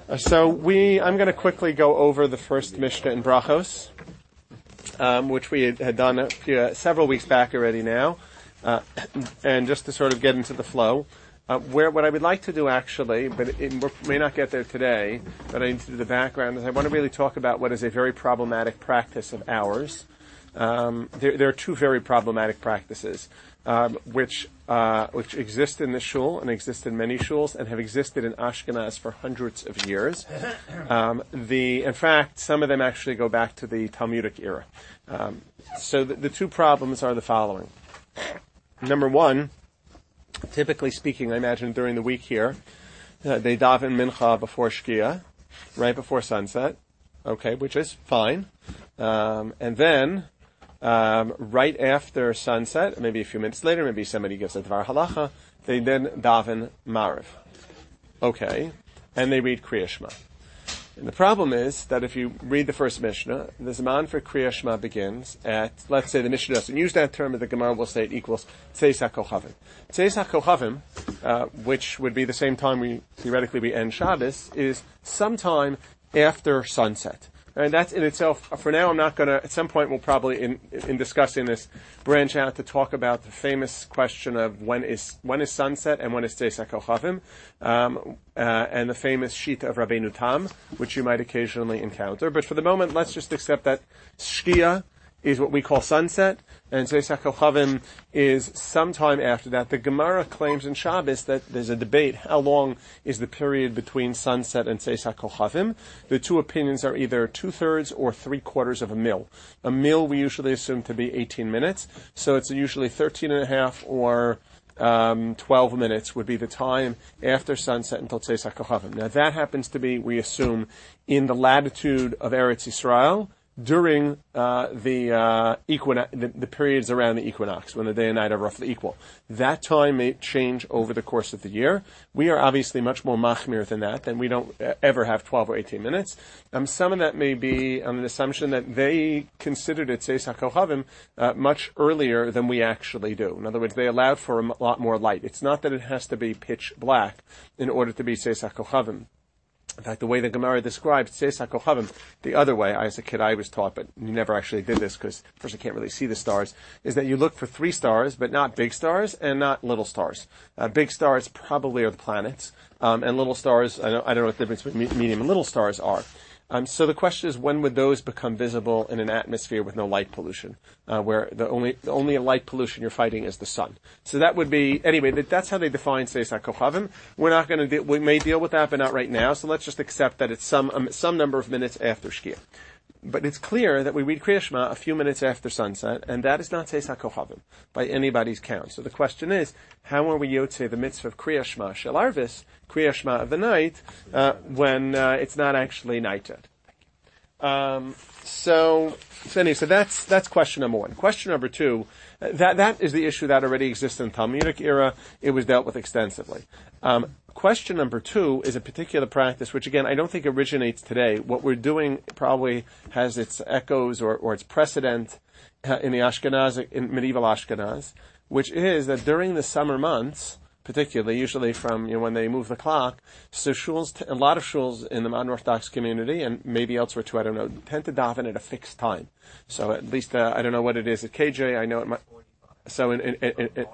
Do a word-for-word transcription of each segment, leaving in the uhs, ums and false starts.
Uh, so we, I'm going to quickly go over the first Mishnah in Brachos, um, which we had, had done a few, uh, several weeks back already now, uh, and just to sort of get into the flow. Uh, where what I would like to do actually, but it, we may not get there today, but I need to do the background, is I want to really talk about what is a very problematic practice of ours. Um, there, there are two very problematic practices, um, which uh, which exist in the shul and exist in many shuls and have existed in Ashkenaz for hundreds of years. Um, the in fact, some of them actually go back to the Talmudic era. Um, so the, the two problems are the following. Number one, typically speaking, I imagine during the week here, uh, they daven mincha before shkia, right before sunset, okay, which is fine. Um, and then, um, right after sunset, maybe a few minutes later, maybe somebody gives a dvar halacha, they then daven mariv. Okay. And they read Kriya Shema. And the problem is that if you read the first Mishnah, the Zman for Kriya Shema begins at, let's say the Mishnah doesn't use that term, but the Gemara will say it equals Tzeis HaKochavim. Tzeis HaKochavim, uh, which would be the same time we, theoretically, we end Shabbos, is sometime after sunset. And that's in itself, for now I'm not going to, at some point we'll probably, in, in discussing this, branch out to talk about the famous question of when is when is sunset and when is Tzeis HaKochavim, um, uh, and the famous Shita of Rabbeinu Tam, which you might occasionally encounter. But for the moment, let's just accept that Shkia is what we call sunset, and Tzeis HaKochavim is sometime after that. The Gemara claims in Shabbos that there's a debate, how long is the period between sunset and Tzeis HaKochavim? The two opinions are either two-thirds or three-quarters of a mil. A mil we usually assume to be eighteen minutes, so it's usually thirteen and a half or um, twelve minutes would be the time after sunset until Tzeis HaKochavim. Now that happens to be, we assume, in the latitude of Eretz Yisrael, during uh, the, uh, equinox, the the periods around the equinox, when the day and night are roughly equal. That time may change over the course of the year. We are obviously much more machmir than that, and we don't uh, ever have twelve or eighteen minutes. Um, some of that may be on an assumption that they considered it Tzeis HaKochavim uh, much earlier than we actually do. In other words, they allowed for a lot more light. It's not that it has to be pitch black in order to be Tzeis HaKochavim. In fact, the way the Gemara describes Tzeis HaKochavim, the other way, as a kid I was taught, but you never actually did this because, first, I can't really see the stars, is that you look for three stars, but not big stars and not little stars. Uh, big stars probably are the planets, um, and little stars, I don't, I don't know what the difference between medium and little stars are. Um, so the question is, when would those become visible in an atmosphere with no light pollution, uh, where the only the only light pollution you're fighting is the sun? So that would be, anyway, that, that's how they define Tzeis HaKochavim. We're not going to, de- we may deal with that, but not right now. So let's just accept that it's some um, some number of minutes after Shkia. But it's clear that we read Kriya Shema a few minutes after sunset, and that is not Tzeis HaKochavim by anybody's count. So the question is, how are we yotzei the mitzvah of Kriya Shema Shel Arvis, Kriya Shema of the night, uh, when uh, it's not actually night yet? Um, so, so anyway, so that's that's question number one. Question number two, uh, that that is the issue that already exists in the Talmudic era. It was dealt with extensively. Um, question number two is a particular practice, which again I don't think originates today. What we're doing probably has its echoes or, or its precedent uh, in the Ashkenaz, in medieval Ashkenaz, which is that during the summer months, particularly, usually from, you know, when they move the clock, so shuls, t- a lot of shuls in the modern Orthodox community, and maybe elsewhere too, I don't know, tend to daven at a fixed time. So at least, uh, I don't know what it is at K J, I know it might, so in, in, in, in, in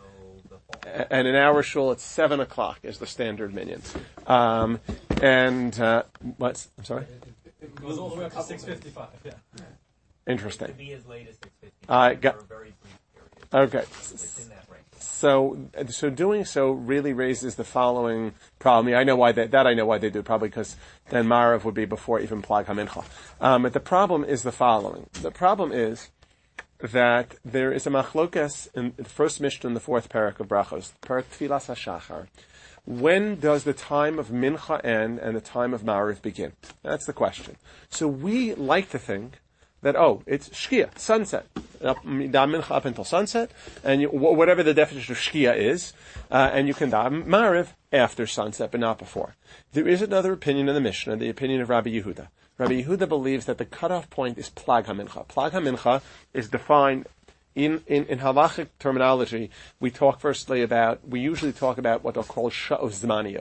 and in our shul, it's seven o'clock is the standard minyan. Um, and, uh, what's, I'm sorry? It goes all the way up to six fifty-five, yeah. Interesting. It could be as late as six fifty-five Uh, got, for a very brief period. Okay. It's in that range. So, so doing so really raises the following problem. I, mean, I know why they, that I know why they do, probably because then Marav would be before even Plag HaMincha. Um, but the problem is the following. The problem is that there is a machlokas in the first Mishnah in the fourth parak of Brachos, parak Tfilas HaShachar. When does the time of Mincha end and the time of Marav begin? That's the question. So we like to think that, oh, it's Shkia, sunset. Up, mincha up until sunset, and you, whatever the definition of Shkia is, uh, and you can daven Mariv after sunset, but not before. There is another opinion in the Mishnah, the opinion of Rabbi Yehuda. Rabbi Yehuda believes that the cutoff point is Plag HaMincha. Plag HaMincha is defined in, in, in halachic terminology. We talk firstly about, we usually talk about what are called Sha'os Zmanios.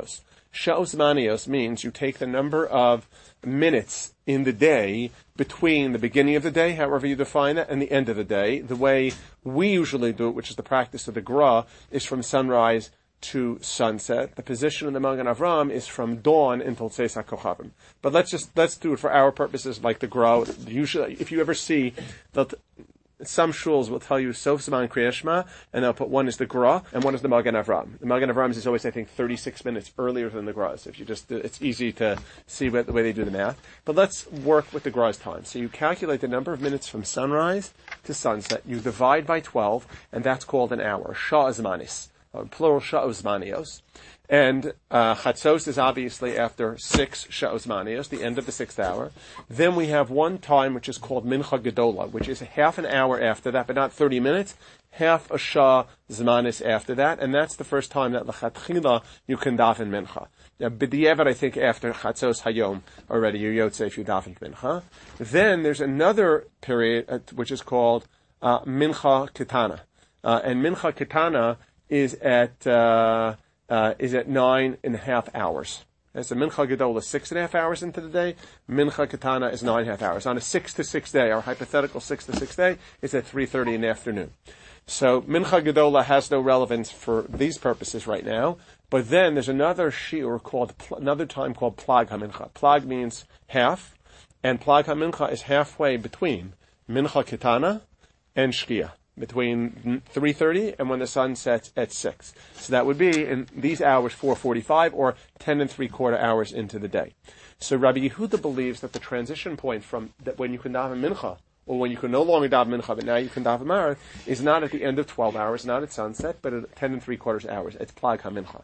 Sha'os manios means you take the number of minutes in the day between the beginning of the day, however you define it, and the end of the day. The way we usually do it, which is the practice of the Gra, is from sunrise to sunset. The position of the Magen Avram is from dawn until Tzeis HaKochavim. But let's just, let's do it for our purposes like the Gra. Usually, if you ever see that some shuls will tell you Sof Zman Kriyas Shema, and they'll put one is the Gra and one is the Magen Avram. The Magen Avram is always, I think, thirty-six minutes earlier than the Gra. So if you just, it's easy to see what, the way they do the math. But let's work with the Gra's time. So you calculate the number of minutes from sunrise to sunset. You divide by twelve, and that's called an hour. Shah Zmanis. Plural Sha'os Manios. And uh, Chatzos is obviously after six Sha'os Manios, the end of the sixth hour. Then we have one time which is called Mincha Gedola, which is half an hour after that, but not thirty minutes, half a Shah Zmanis after that, and that's the first time that L'chatchila you can daven Mincha. Now, B'diavad, I think after Chatzos Hayom already, you yotze if you daven Mincha. Then there's another period uh, which is called uh, Mincha Ketana. Uh, and Mincha Ketana is at uh, uh, is at nine and a half hours. As a Mincha Gedola, six and a half hours into the day. Mincha Ketana is nine and a half hours. On a six to six day, our hypothetical six to six day, is at three thirty in the afternoon. So Mincha Gedola has no relevance for these purposes right now. But then there's another shiur called another time called Plag HaMincha. Plag means half, and Plag HaMincha is halfway between Mincha Ketana and Shkia, between three thirty and when the sun sets at six. So that would be in these hours four forty-five or ten and three quarter hours into the day. So Rabbi Yehuda believes that the transition point from that when you can daven mincha, or when you can no longer daven mincha, but now you can daven marav, is not at the end of twelve hours, not at sunset, but at ten and three quarters hours. It's plag ha-mincha.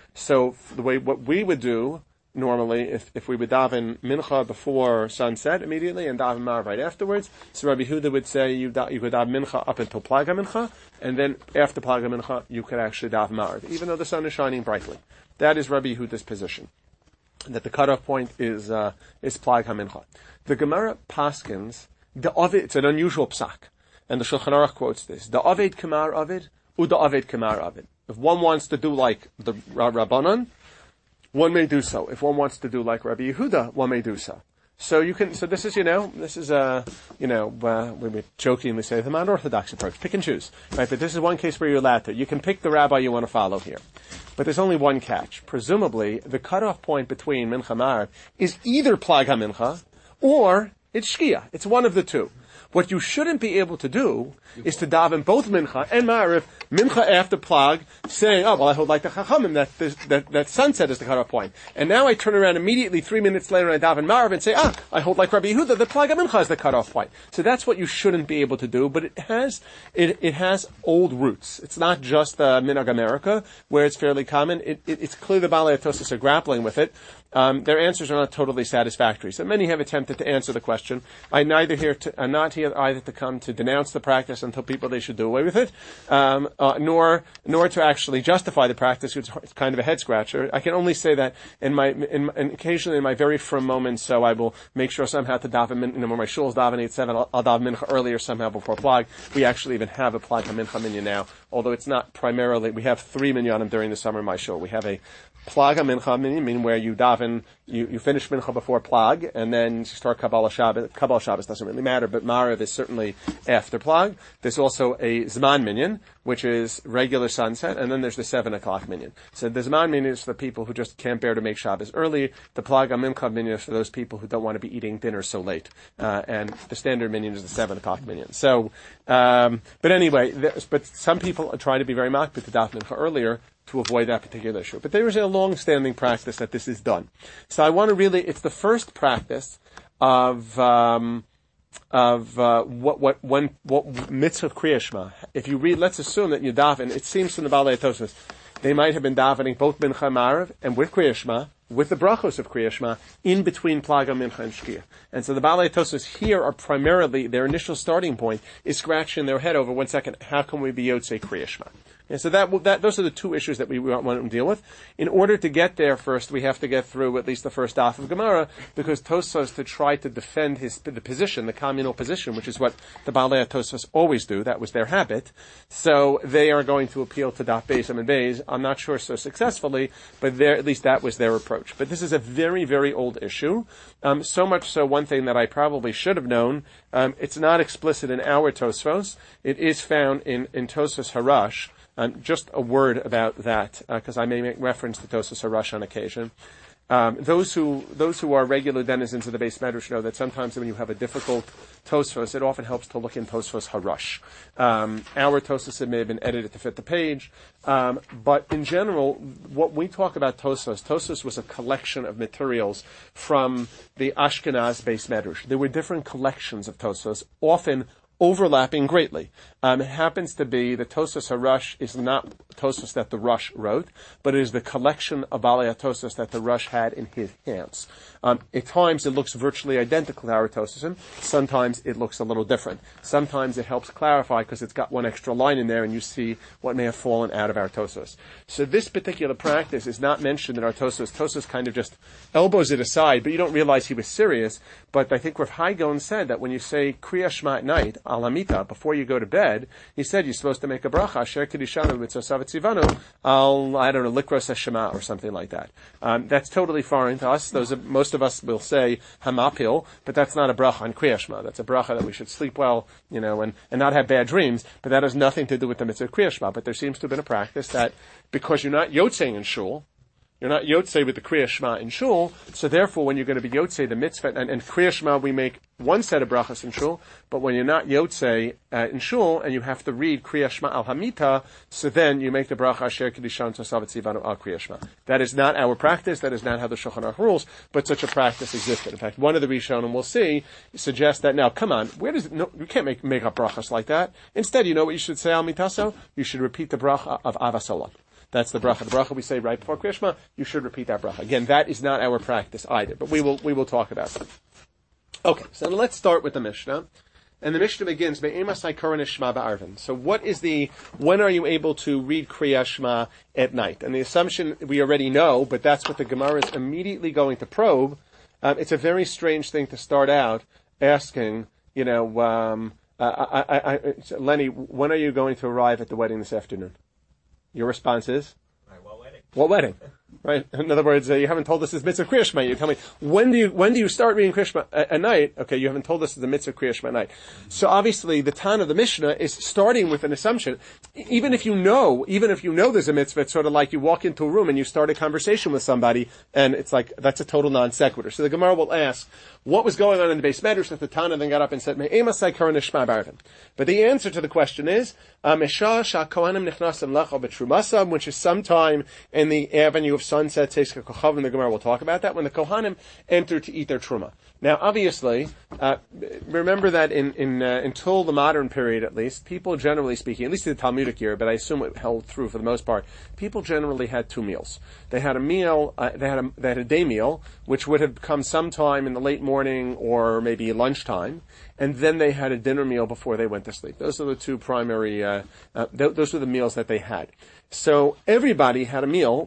So the way, what we would do normally, if, if we would daven mincha before sunset immediately and daven marav right afterwards, so Rabbi Yehuda would say you, da, you could daven mincha up until plag ha-mincha, and then after plag ha-mincha you could actually daven marav, even though the sun is shining brightly. That is Rabbi Yehuda's position, that the cutoff point is uh, is plag ha-mincha. The Gemara paskins, the Ovid, it's an unusual psak, and the Shulchan Aruch quotes this, the Ovid kamar Ovid, u the Ovid kamar Ovid. If one wants to do like the Rabbanon, one may do so. If one wants to do like Rabbi Yehuda, one may do so. So you can, so this is, you know, this is a, you know, uh, we would jokingly say the non-orthodox approach. Pick and choose, right? But this is one case where you're allowed to. You can pick the rabbi you want to follow here. But there's only one catch. Presumably, the cutoff point between Mincha Marav is either Plag HaMincha or it's Shkia. It's one of the two. What you shouldn't be able to do is to daven both Mincha and Ma'ariv, Mincha after Plag, saying, oh, well, I hold like the Chachamim, that, that, that sunset is the cutoff point. And now I turn around immediately three minutes later and I daven Ma'ariv and say, ah, I hold like Rabbi Yehuda, that Plag Mincha is the cutoff point. So that's what you shouldn't be able to do, but it has, it, it has old roots. It's not just uh, Minhag America, where it's fairly common. It, it, it's clear the Balei Tosas are grappling with it. Um, their answers are not totally satisfactory. So many have attempted to answer the question. I'm neither here to, I'm not here either to come to denounce the practice and tell people they should do away with it, um, uh, nor nor to actually justify the practice, which is kind of a head scratcher. I can only say that in my, in, in occasionally in my very firm moments, so I will make sure somehow to daven, you know, when my shul is davening at seven, I'll, I'll daven mincha earlier somehow before plag. We actually even have a plag mincha minyan now, although it's not primarily. We have three minyanim during the summer in my shul. We have a Plag mincha minyan, meaning where you daven, you, you finish mincha before plag, and then you start Kabbalah Shabbos. Kabbalah Shabbos doesn't really matter, but Marav is certainly after plag. There's also a Zman minyan, which is regular sunset, and then there's the seven o'clock minyan. So the Zman minyan is for the people who just can't bear to make Shabbos early. The Plag mincha minyan is for those people who don't want to be eating dinner so late. Uh, and the standard minyan is the seven o'clock minyan. So, um, but anyway, but some people are trying to be very makbid to daf mincha earlier, to avoid that particular issue. But there is a long-standing practice that this is done. So I want to really, it's the first practice of, um, of, uh, what, what, when, what mitzvah Kriya Shema. If you read, let's assume that you daven, it seems from the Balei Tosfos, they might have been davening both Mincha Marav and with Kriya Shema, with the brachos of Kriya Shema, in between Plag Mincha and Shkia. And so the Balei Tosfos here are primarily, their initial starting point is scratching their head over, one second, how can we be Yotzei Kriya Shema? And so that, that, those are the two issues that we want to deal with. In order to get there first, we have to get through at least the first half of Gemara, because Tosfos, to try to defend his, the position, the communal position, which is what the Baalei Tosfos always do, that was their habit. So they are going to appeal to Daf Beis and Beis. I'm not sure so successfully, but there, at least that was their approach. But this is a very, very old issue. Um, so much so, one thing that I probably should have known, um, it's not explicit in our Tosfos. It is found in, in Tosfos Harash. Um, just a word about that, because uh, I may make reference to Tosfos Harash on occasion. Um, those who those who are regular denizens of the Beis Medrash know that sometimes when you have a difficult Tosfos, it often helps to look in Tosfos Harash. Um, our Tosfos may have been edited to fit the page, um, but in general, what we talk about Tosfos, Tosfos was a collection of materials from the Ashkenaz Beis Medrash. There were different collections of Tosfos, often overlapping greatly. Um, it happens to be the Tosfos Harash is not Tosfos that the Rush wrote, but it is the collection of Baalei Tosfos that the Rush had in his hands. Um, at times it looks virtually identical to our Tosfosim. Sometimes it looks a little different. Sometimes it helps clarify because it's got one extra line in there and you see what may have fallen out of our Tosfos. So this particular practice is not mentioned in our Tosfos. Tosfos kind of just elbows it aside, but you don't realize he was serious. But I think Rav Hai Gaon said that when you say Kriya Shema at night, al hamita, before you go to bed, he said you're supposed to make a bracha, Asher Kedishanu Mitzvosav Tzivanu, al, I don't know, Likros Shema or something like that. Um, that's totally foreign to us. Those are, most of us will say Hamapil, but that's not a bracha on Kriya Shema. That's a bracha that we should sleep well, you know, and, and not have bad dreams, but that has nothing to do with the mitzvah of Kriya Shema. But there seems to have been a practice that because you're not yotzei in shul, you're not yotzei with the Kriya Shema in shul, so therefore when you're going to be yotzei the mitzvah, and, and Kriya Shema we make one set of brachas in shul, but when you're not yotzei uh, in shul, and you have to read Kriya Shema al hamita, so then you make the bracha Asher Kedishan Tosav Tzivanu al Kriya Shema. That is not our practice, that is not how the Shulchan Aruch rules, but such a practice existed. In fact, one of the Rishonim we'll see suggests that, now come on, where does it, no, you can't make, make up brachas like that. Instead, you know what you should say al mitaso? You should repeat the bracha of Avasolam. That's the bracha. The bracha we say right before Kriya Shema, you should repeat that bracha. Again, that is not our practice either, but we will we will talk about it. Okay, so let's start with the Mishnah. And the Mishnah begins, Me'emasai Koran Shema Ba'arvin. So what is the, when are you able to read Kriya Shema at night? And the assumption we already know, but that's what the Gemara is immediately going to probe. Um, it's a very strange thing to start out asking, you know, um, I, I, I, Lenny, when are you going to arrive at the wedding this afternoon? Your response is? Right, what wedding? What wedding? Right? In other words, uh, you haven't told us this mitzvah Kriya Shema. You tell me, when do you, when do you start reading Kriya Shema at, at night? Okay, you haven't told us the mitzvah Kriya Shema at night. So obviously, the Tan of the Mishnah is starting with an assumption. Even if you know, even if you know there's a mitzvah, it's sort of like you walk into a room and you start a conversation with somebody, and it's like, that's a total non sequitur. So the Gemara will ask, what was going on in the Beis Medrash that the Tana then got up and said, Me'emasai Koran Shema B'arvin? But the answer to the question is, Mesha Sha'kohanim Nichnasim Lecha B'Trumasam, which is sometime in the avenue of sunset, says Kochavim, the Gemara will talk about that, when the Kohanim enter to eat their Truma. Now, obviously, uh, remember that in, in uh, until the modern period, at least, people generally speaking, at least in the Talmudic era, but I assume it held true for the most part, people generally had two meals. They had a meal, uh, they had a, they had a day meal, which would have come sometime in the late morning or maybe lunchtime, and then they had a dinner meal before they went to sleep. Those are the two primary, uh, uh, th- those were the meals that they had. So everybody had a meal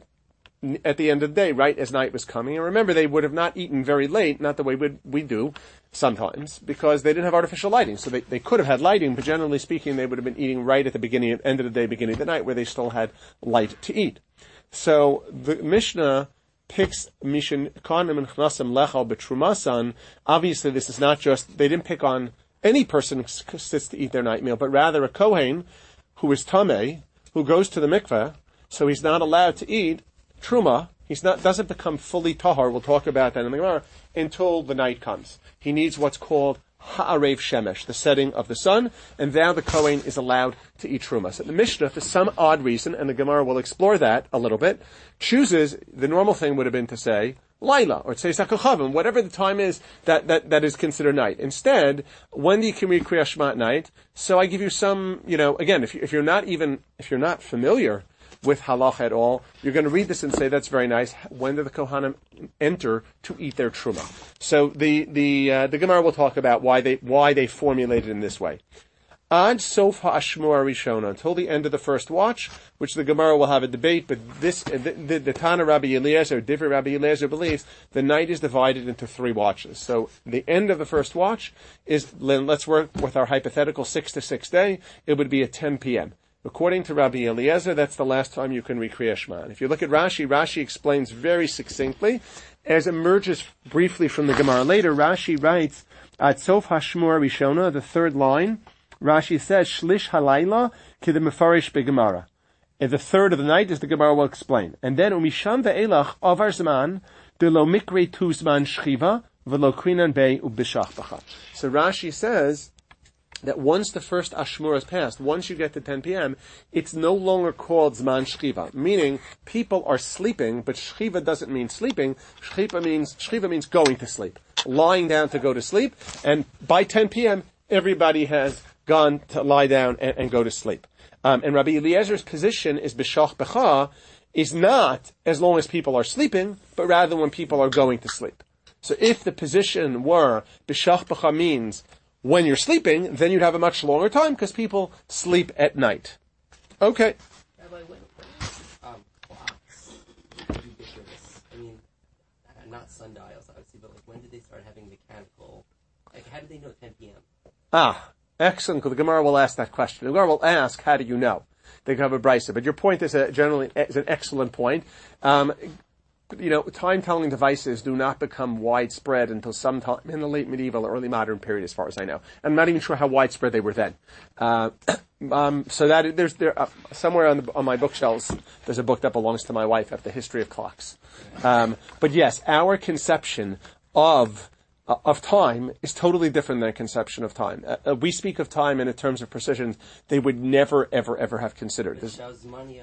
at the end of the day, right as night was coming. And remember, they would have not eaten very late, not the way we, we do sometimes, because they didn't have artificial lighting. So they, they could have had lighting, but generally speaking, they would have been eating right at the beginning, end of the day, beginning of the night, where they still had light to eat. So the Mishnah picks Mishin Kohanim and Chnasam Lechal B'Trumasan. Obviously, this is not just, they didn't pick on any person who sits to eat their night meal, but rather a Kohen who is Tameh, who goes to the mikveh, so he's not allowed to eat Truma. He's not, doesn't become fully tahar, we'll talk about that in the Gemara, until the night comes. He needs what's called ha'arev shemesh, the setting of the sun, and now the Kohen is allowed to eat Truma. So the Mishnah, for some odd reason, and the Gemara will explore that a little bit, chooses, the normal thing would have been to say, Laila, or Tzeis HaKochavim, whatever the time is that, that, that is considered night. Instead, when do you can read Kriya Shema at night? So I give you some, you know, again, if, you, if you're not even, if you're not familiar with halach at all, you're going to read this and say, that's very nice. When do the Kohanim enter to eat their Truma? So the, the, uh, the Gemara will talk about why they, why they formulated in this way. Ad sof ha'ashmua rishona, until the end of the first watch, which the Gemara will have a debate, but this, the, the, the Tana Rabbi Eliezer, different Rabbi Eliezer believes, the night is divided into three watches. So the end of the first watch is, let's work with our hypothetical six to six day, it would be at ten p.m. According to Rabbi Eliezer, that's the last time you can read Kriya Shema. And if you look at Rashi, Rashi explains very succinctly, as emerges briefly from the Gemara later, Rashi writes, at Sof Hashmur Rishona, the third line, Rashi says, Shlish halayla k'de mefarish begemara. And the third of the night, as the Gemara will explain. And then, umisham ve'elach avar zman, de lo mikre tu zman shchiva, v'lo krinan bei ubishach bacha. So Rashi says that once the first Ashmur is passed, once you get to ten p.m., it's no longer called Zman Shchiva, meaning people are sleeping, but Shchiva doesn't mean sleeping. Shchiva means, Shchiva means going to sleep, lying down to go to sleep, and by ten p.m., everybody has gone to lie down and, and go to sleep. Um, and Rabbi Eliezer's position is B'shach B'cha, is not as long as people are sleeping, but rather when people are going to sleep. So if the position were B'shach B'cha means when you're sleeping, then you'd have a much longer time because people sleep at night. Okay. Rabbi, when, when um, clocks ubiquitous? I mean, uh, not sundials, obviously, but like when did they start having mechanical? Like, how did they know ten p.m.? Ah, excellent. Because the Gemara will ask that question. The Gemara will ask, "How do you know?" They have a brisa, but your point is a generally is an excellent point. Um, You know, time-telling devices do not become widespread until sometime in the late medieval or early modern period, as far as I know. I'm not even sure how widespread they were then. Uh, um, so that there's there uh, somewhere on, the, on my bookshelves, there's a book that belongs to my wife of the history of clocks. Um, but yes, our conception of uh, of time is totally different than a conception of time. Uh, uh, we speak of time in terms of precision they would never, ever, ever have considered. There's, I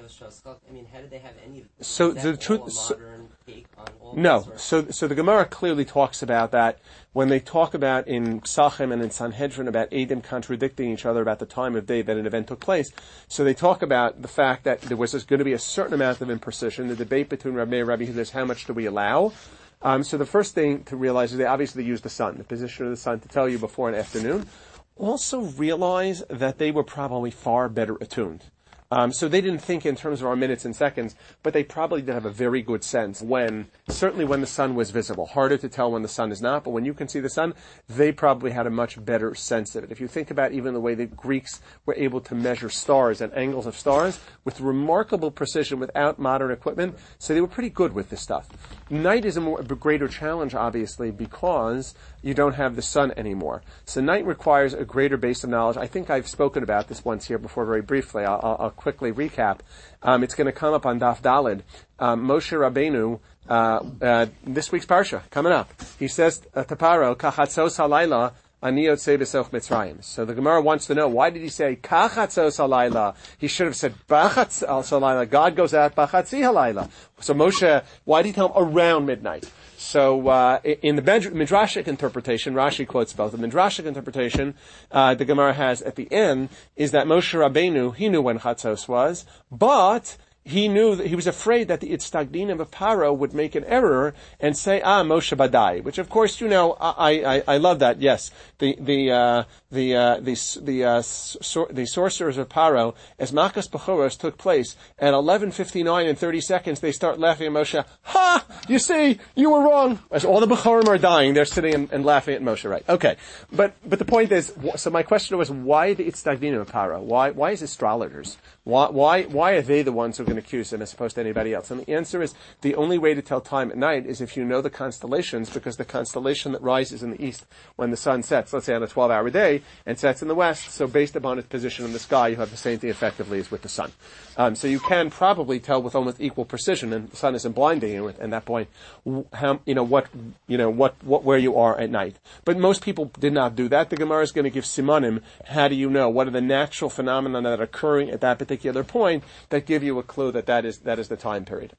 mean, how did they have any of this? So Is that the truth- all a so- modern take on all No, this, or- so so the Gemara clearly talks about that when they talk about in Psachim and in Sanhedrin about Edom contradicting each other about the time of day that an event took place. So they talk about the fact that there was going to be a certain amount of imprecision. The debate between Rabbi and Rabbi is how much do we allow. Um, so the first thing to realize is they obviously use the sun, the position of the sun, to tell you before and afternoon. Also realize that they were probably far better attuned. Um, so they didn't think in terms of our minutes and seconds, but they probably did have a very good sense when, certainly when the sun was visible. Harder to tell when the sun is not, but when you can see the sun, they probably had a much better sense of it. If you think about even the way the Greeks were able to measure stars and angles of stars with remarkable precision without modern equipment, so they were pretty good with this stuff. Night is a, more, a greater challenge, obviously, because you don't have the sun anymore. So night requires a greater base of knowledge. I think I've spoken about this once here before very briefly. I'll, I'll, I'll quickly recap. Um, it's going to come up on Daf Daled. Um, Moshe Rabbeinu, uh, uh, this week's Parsha, coming up. He says, uh, Taparo, kachatzos halayla, ani yotzei b'soch Mitzrayim. So the Gemara wants to know, why did he say kachatzos halayla? He should have said bachatzos halayla. God goes out bachatzi halayla. So Moshe, why did he tell him around midnight? So, uh, in the Midrashic interpretation, Rashi quotes both. The Midrashic interpretation, uh, the Gemara has at the end, is that Moshe Rabbeinu, he knew when Chatzos was, but he knew that he was afraid that the Itztagdinim of Paro would make an error and say, ah, Moshe Badai, which of course, you know, I, I, I love that, yes. The, the, uh, the, uh, the, the, uh, sor- the sorcerers of Paro, as Makas Bechoros took place, at eleven fifty-nine and thirty seconds, they start laughing at Moshe. Ha! You see, you were wrong. As all the Bechorim are dying, they're sitting and, and laughing at Moshe, right? Okay. But, but the point is, so my question was, why the Itztagdinim of Paro? Why, why is astrologers? Why, why, why are they the ones who are going to accuse him as opposed to anybody else? And the answer is, the only way to tell time at night is if you know the constellations, because the constellation that rises in the east when the sun sets, let's say on a twelve-hour day, and sets in the west, so based upon its position in the sky, you have the same thing effectively as with the sun. Um, so you can probably tell with almost equal precision, and the sun isn't blinding you at that point, how, you know, what, you know, what, what, where you are at night. But most people did not do that. The Gemara is going to give simanim. How do you know? What are the natural phenomena that are occurring at that particular point that give you a clue that that is, that is the time period?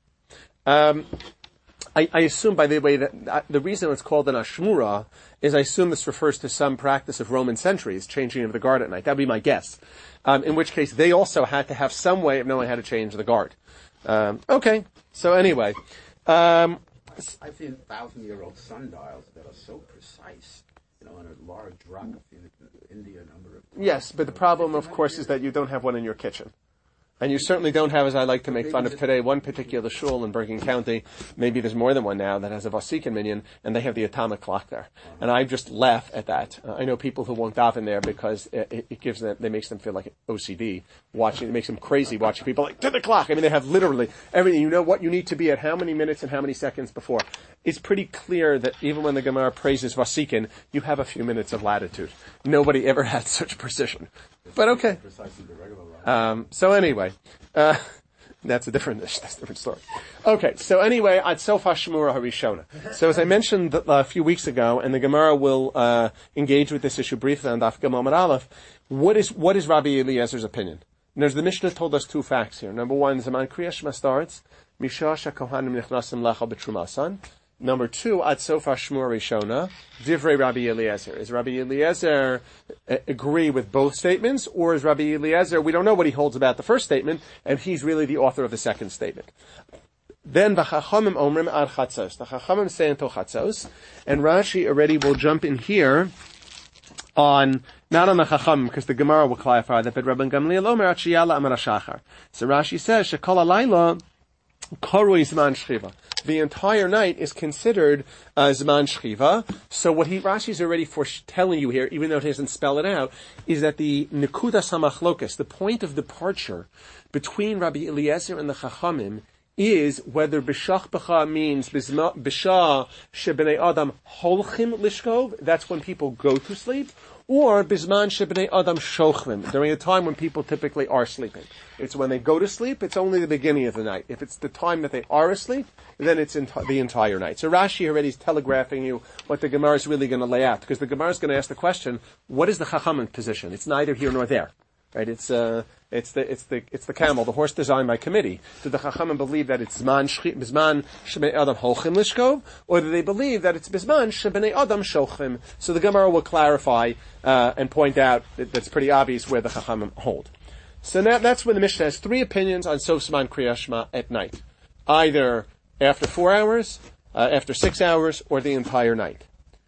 Um, I, I assume, by the way, that uh, the reason it's called an ashmura is I assume this refers to some practice of Roman sentries, changing of the guard at night. That would be my guess. Um, in which case, they also had to have some way of knowing how to change the guard. Um, okay. So anyway, um, I've seen thousand-year-old sundials that are so precise you know, on a large rock in India, a number of. Yes, but the problem, of course, is that you don't have one in your kitchen. And you certainly don't have, as I like to make fun of today, one particular shul in Bergen County. Maybe there's more than one now that has a Vasikin minyan, and they have the atomic clock there. And I just laugh at that. Uh, I know people who won't daven there because it, it gives them, it makes them feel like O C D watching. It makes them crazy watching people like to the clock. I mean, they have literally everything. You know what you need to be at how many minutes and how many seconds before. It's pretty clear that even when the Gemara praises Vasikin, you have a few minutes of latitude. Nobody ever had such precision. But okay. Um, so anyway, uh, that's a different that's a different story. Okay, so anyway, at Sofa Shmura Harishona. So as I mentioned uh, a few weeks ago, and the Gemara will uh, engage with this issue briefly on Daf Gimel Amud Aleph. What is what is Rabbi Eliezer's opinion? And there's the Mishnah told us two facts here. Number one, Zaman Kriya Shema starts Mishash Kohanim Nichnasim Lecha B'Trumasan. Number two, at Sofa Shmur Rishona, Divrei Rabbi Eliezer. Is Rabbi Eliezer uh, agree with both statements, or is Rabbi Eliezer, we don't know what he holds about the first statement, and he's really the author of the second statement. Then, V'chachamim omrim ad chatzos. The Chachamim say until chatzos, and Rashi already will jump in here on, not on the Chachamim, because the Gemara will clarify that, but Rabban Gamliel Omer at Shiyala Amar HaShachar. So Rashi says, Shekol HaLayla, Korui Zman Shchiva. The entire night is considered uh, Zman Shchiva. So what he, Rashi's already foretelling you here, even though it doesn't spell it out, is that the Nekudas HaMachlokas, the point of departure between Rabbi Eliezer and the Chachamim, is whether B'shach B'cha means B'shah Shebnei Adam Holchim Lishkov, that's when people go to sleep, or Bizman Shebnei Adam Shochvim, during a time when people typically are sleeping. It's when they go to sleep, it's only the beginning of the night. If it's the time that they are asleep, then it's enti- the entire night. So Rashi already is telegraphing you what the Gemara is really going to lay out, because the Gemara is going to ask the question, what is the Chachamim position? It's neither here nor there. Right? It's, uh, it's the, it's the, it's the camel, the horse designed by committee. Do the Chachamim believe that it's Zman Shebnei Adam Holchim Lishkov, or do they believe that it's Bizman Shebnei Adam Shochim? So the Gemara will clarify, uh, and point out that that's pretty obvious where the Chachamim hold. So now, that's when the Mishnah has three opinions on Sof Zman Kriya Shema at night. Either after four hours, uh, after six hours, or the entire night.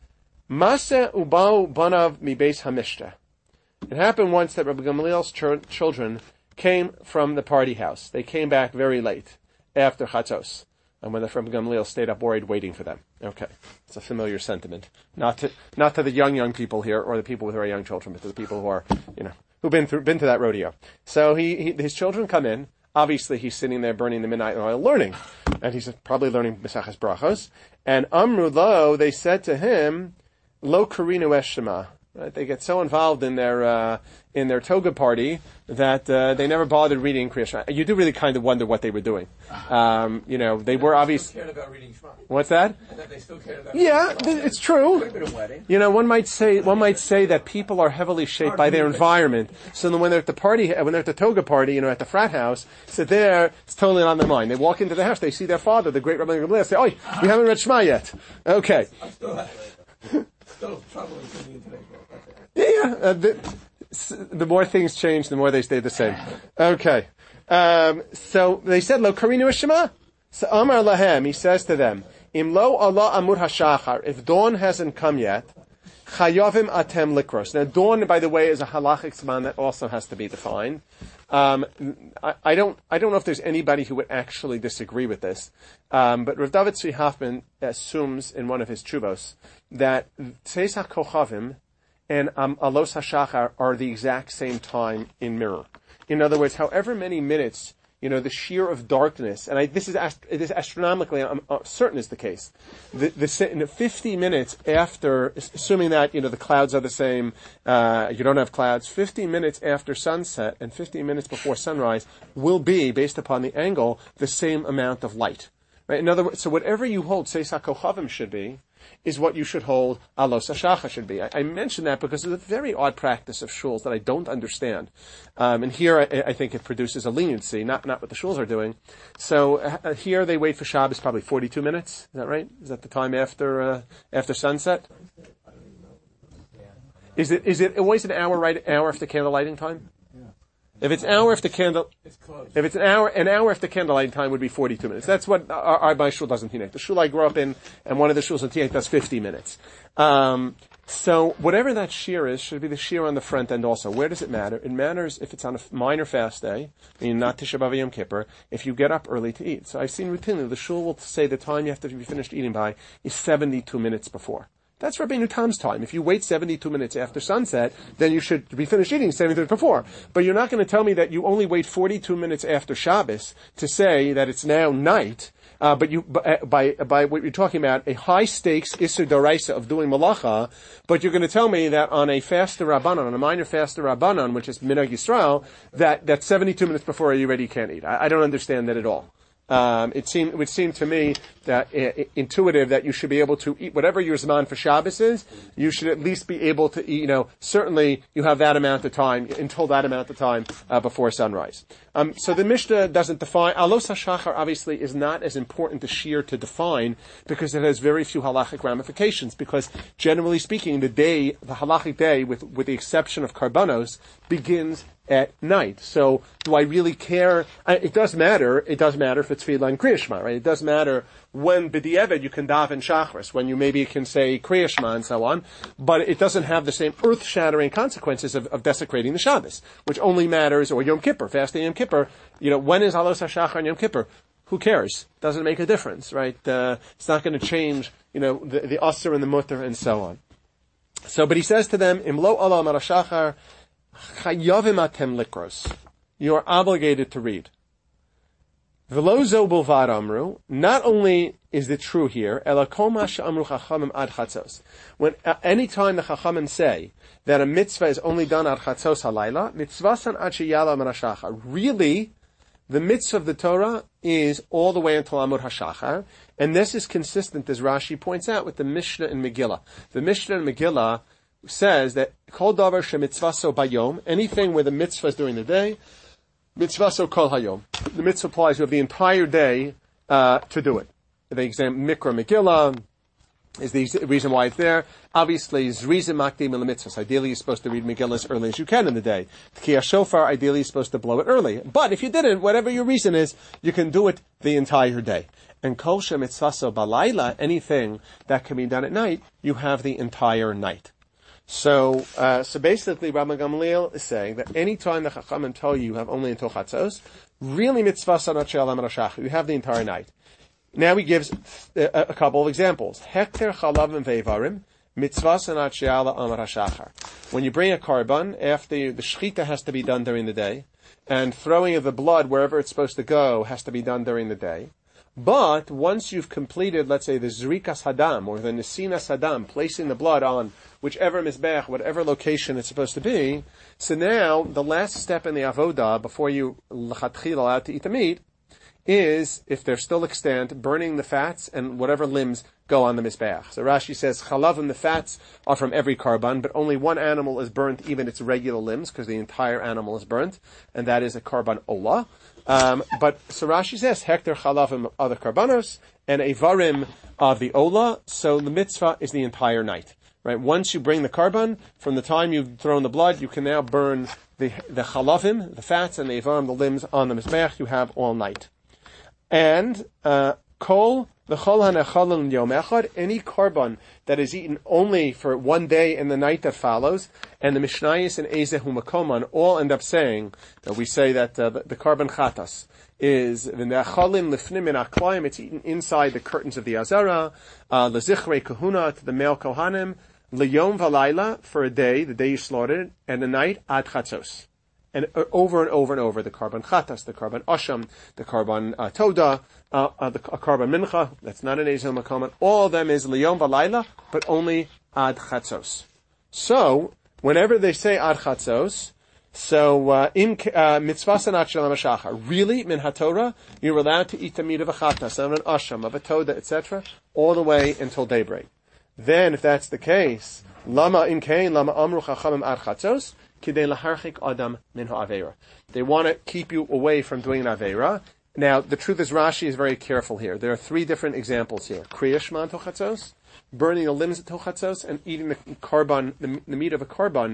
Maseh ubau banav mi beis hamishta. It happened once that Rabbi Gamliel's ch- children came from the party house. They came back very late, after Chatzos. And when the Rabbi Gamliel stayed up worried waiting for them. Okay. It's a familiar sentiment. Not to, not to the young, young people here, or the people with very young children, but to the people who are, you know, who've been through, been to that rodeo. So he, he his children come in. Obviously he's sitting there burning the midnight oil learning. And he's probably learning Mesachas Brachos. And Amru lo, they said to him, Lo Karinu Eshema. Right? They get so involved in their uh, in their toga party that uh, they never bothered reading Kriya Shema. You do really kind of wonder what they were doing. Um, you know, they were obviously. Cared about reading Shema. What's that? And that they still cared about. Yeah, th- it's true. You know, one might say one might say that people are heavily shaped by their environment. So then when they're at the party, when they're at the toga party, you know, at the frat house, so there it's totally on their mind. They walk into the house, they see their father, the great Rabbi Gamliel, say, "Oh, you haven't read Shema yet." Okay. I'm still, still troubling to me today. Yeah, yeah. Uh, the, the more things change, the more they stay the same. Okay. Um, so they said, Lo Karinu Shema. So Amar Lahem, he says to them, Im lo Allah amur hashachar. If dawn hasn't come yet, chayavim atem likros. Now dawn, by the way, is a halachic zman that also has to be defined. Um, I, I don't, I don't know if there's anybody who would actually disagree with this. Um, but Rav David Tzvi Hoffman assumes in one of his chuvos that Tzeis HaKochavim and um, Alos HaShachar are the exact same time in mirror. In other words, however many minutes, you know, the sheer of darkness, and I, this is ast- it is astronomically, I'm uh, certain is the case. The, the, in the fifty minutes after, assuming that, you know, the clouds are the same, uh, you don't have clouds, fifty minutes after sunset and fifty minutes before sunrise will be, based upon the angle, the same amount of light. Right? In other words, so whatever you hold, Tzeis HaKochavim should be, is what you should hold Alos HaShachar should be. I, I mention that because it's a very odd practice of shuls that I don't understand. Um, and here I, I think it produces a leniency, not not what the shuls are doing. So uh, here they wait for Shabbos probably forty-two minutes. Is that right? Is that the time after uh, after sunset? Is it is it always an hour right hour after candle lighting time? If it's an hour after candle, It's close. if it's an hour, an hour after candlelight time would be forty-two minutes. That's what our, our my shul does in Teaneck. The shul I grew up in, and one of the shuls in Teaneck does fifty minutes. Um, so whatever that shear is, should be the shear on the front end also. Where does it matter? It matters if it's on a minor fast day, meaning not Tisha B'Av Yom Kippur, if you get up early to eat. So I've seen routinely, the shul will say the time you have to be finished eating by is seventy-two minutes before. That's Rabbeinu Tam's time. If you wait seventy-two minutes after sunset, then you should be finished eating seventy-two minutes before. But you're not going to tell me that you only wait forty-two minutes after Shabbos to say that it's now night. Uh, but you, by, by, by what you're talking about, a high stakes Isser Doraisa of doing Malacha, but you're going to tell me that on a faster Rabbanon, on a minor faster Rabbanon, which is Minhag Yisrael, that, that seventy-two minutes before you ready can't eat. I, I don't understand that at all. Um, it seemed, it would seem to me that uh, intuitive that you should be able to eat whatever your Zman for Shabbos is. You should at least be able to eat. You know, certainly you have that amount of time until that amount of time uh, before sunrise. Um, so the Mishnah doesn't define. Alos HaShachar obviously is not as important a shear to define because it has very few halachic ramifications. Because generally speaking, the day, the halachic day, with with the exception of Karbanos, begins at night. So do I really care? I, it does matter. It does matter if it's Tefillah and Kriya Shema, right? It does matter when B'di'evet you can daven Shachris, when you maybe can say Kriya Shema and so on, but it doesn't have the same earth-shattering consequences of, of desecrating the Shabbos, which only matters, or Yom Kippur, fasting Yom Kippur. You know, when is Alos HaShachar and Yom Kippur? Who cares? Doesn't make a difference, right? Uh, it's not going to change, you know, the, the Asr and the Mutter and so on. So, but he says to them, Imlo Olam HaShachar, Chayavim atem likros. You are obligated to read. V'lo bulvad amru. Not only is it true here, ela kol ma she'amru chachamim ad chatzos. When uh, any time the chachamim say that a mitzvah is only done ad chatzos halayla, mitzvasan ad sheyala amar hashachar. Really, the mitzvah of the Torah is all the way until Amud HaShachar, and this is consistent, as Rashi points out, with the Mishnah in Megillah. The Mishnah in Megillah says that kol davar shemitzvaso bayom, anything where the mitzvah is during the day, mitzvaso kol hayom. The mitzvah applies. You have the entire day uh, to do it. The exam Mikra Megillah is the reason why it's there. Obviously, zrizim makdim el mitzvahs. Ideally, you're supposed to read Megillah as early as you can in the day. Tkiyah shofar, ideally, you're supposed to blow it early. But if you didn't, whatever your reason is, you can do it the entire day. And kol shemitzvaso balayla, anything that can be done at night, you have the entire night. So, uh, so basically, Rabbi Gamliel is saying that any time the Chachamim tell you you have only until Chatzos, really mitzvah sanat she'alam rashach, you have the entire night. Now he gives a, a couple of examples. Hekter chalavim ve'varim, mitzvah sanat she'alam rashachar. When you bring a karban, after the shechita has to be done during the day, and throwing of the blood wherever it's supposed to go has to be done during the day. But once you've completed, let's say, the Zrikas Hadam or the Nesinas Hadam, placing the blood on whichever Mizbech, whatever location it's supposed to be, so now the last step in the Avodah, before you l'chatchil allowed to eat the meat, is, if they're still extant, burning the fats and whatever limbs go on the Mizbech. So Rashi says, Chalavim, the fats are from every karban, but only one animal is burnt, even its regular limbs, because the entire animal is burnt, and that is a karban olah. Um, but so Rashi says hekter chalavim are the karbanos and avarim of the olah. So the mitzvah is the entire night, right? Once you bring the karban, from the time you've thrown the blood, you can now burn the the chalavim, the fats, and the avarim, the limbs on the mizbech. You have all night, and uh, kol the chol hanechalin yom echad, any karban that is eaten only for one day and the night that follows, and the Mishnayos and Ezehu Makoman all end up saying that we say that uh, the, the karban chatas is v'ne'achalin lifnim in aklayim, it's eaten inside the curtains of the azara, uh, lezichrei kahuna, to the male kohanim, liyom v'layla, for a day, the day you slaughtered, and the night ad chatzos. And over and over and over, the karban chatas, the karban asham, the karban uh, toda, uh, uh, the uh, karban mincha, that's not an ezel makoman, all of them is liyom v'layla, but only ad chatzos. So, whenever they say ad chatzos, so uh, in mitzvah sanat shalom hashachar, really min haTorah, you're allowed to eat the meat of a chatas, of an asham, of a toda, et cetera, all the way until daybreak. Then, if that's the case, lama in kain, lama amru chachamim ad chatzos, kidei laharchik adam min ha'avera. They want to keep you away from doing an avera. Now, the truth is, Rashi is very careful here. There are three different examples here: kriya shema tochatzos, burning the limbs of tochatzos, and eating the karban, the, the meat of a karban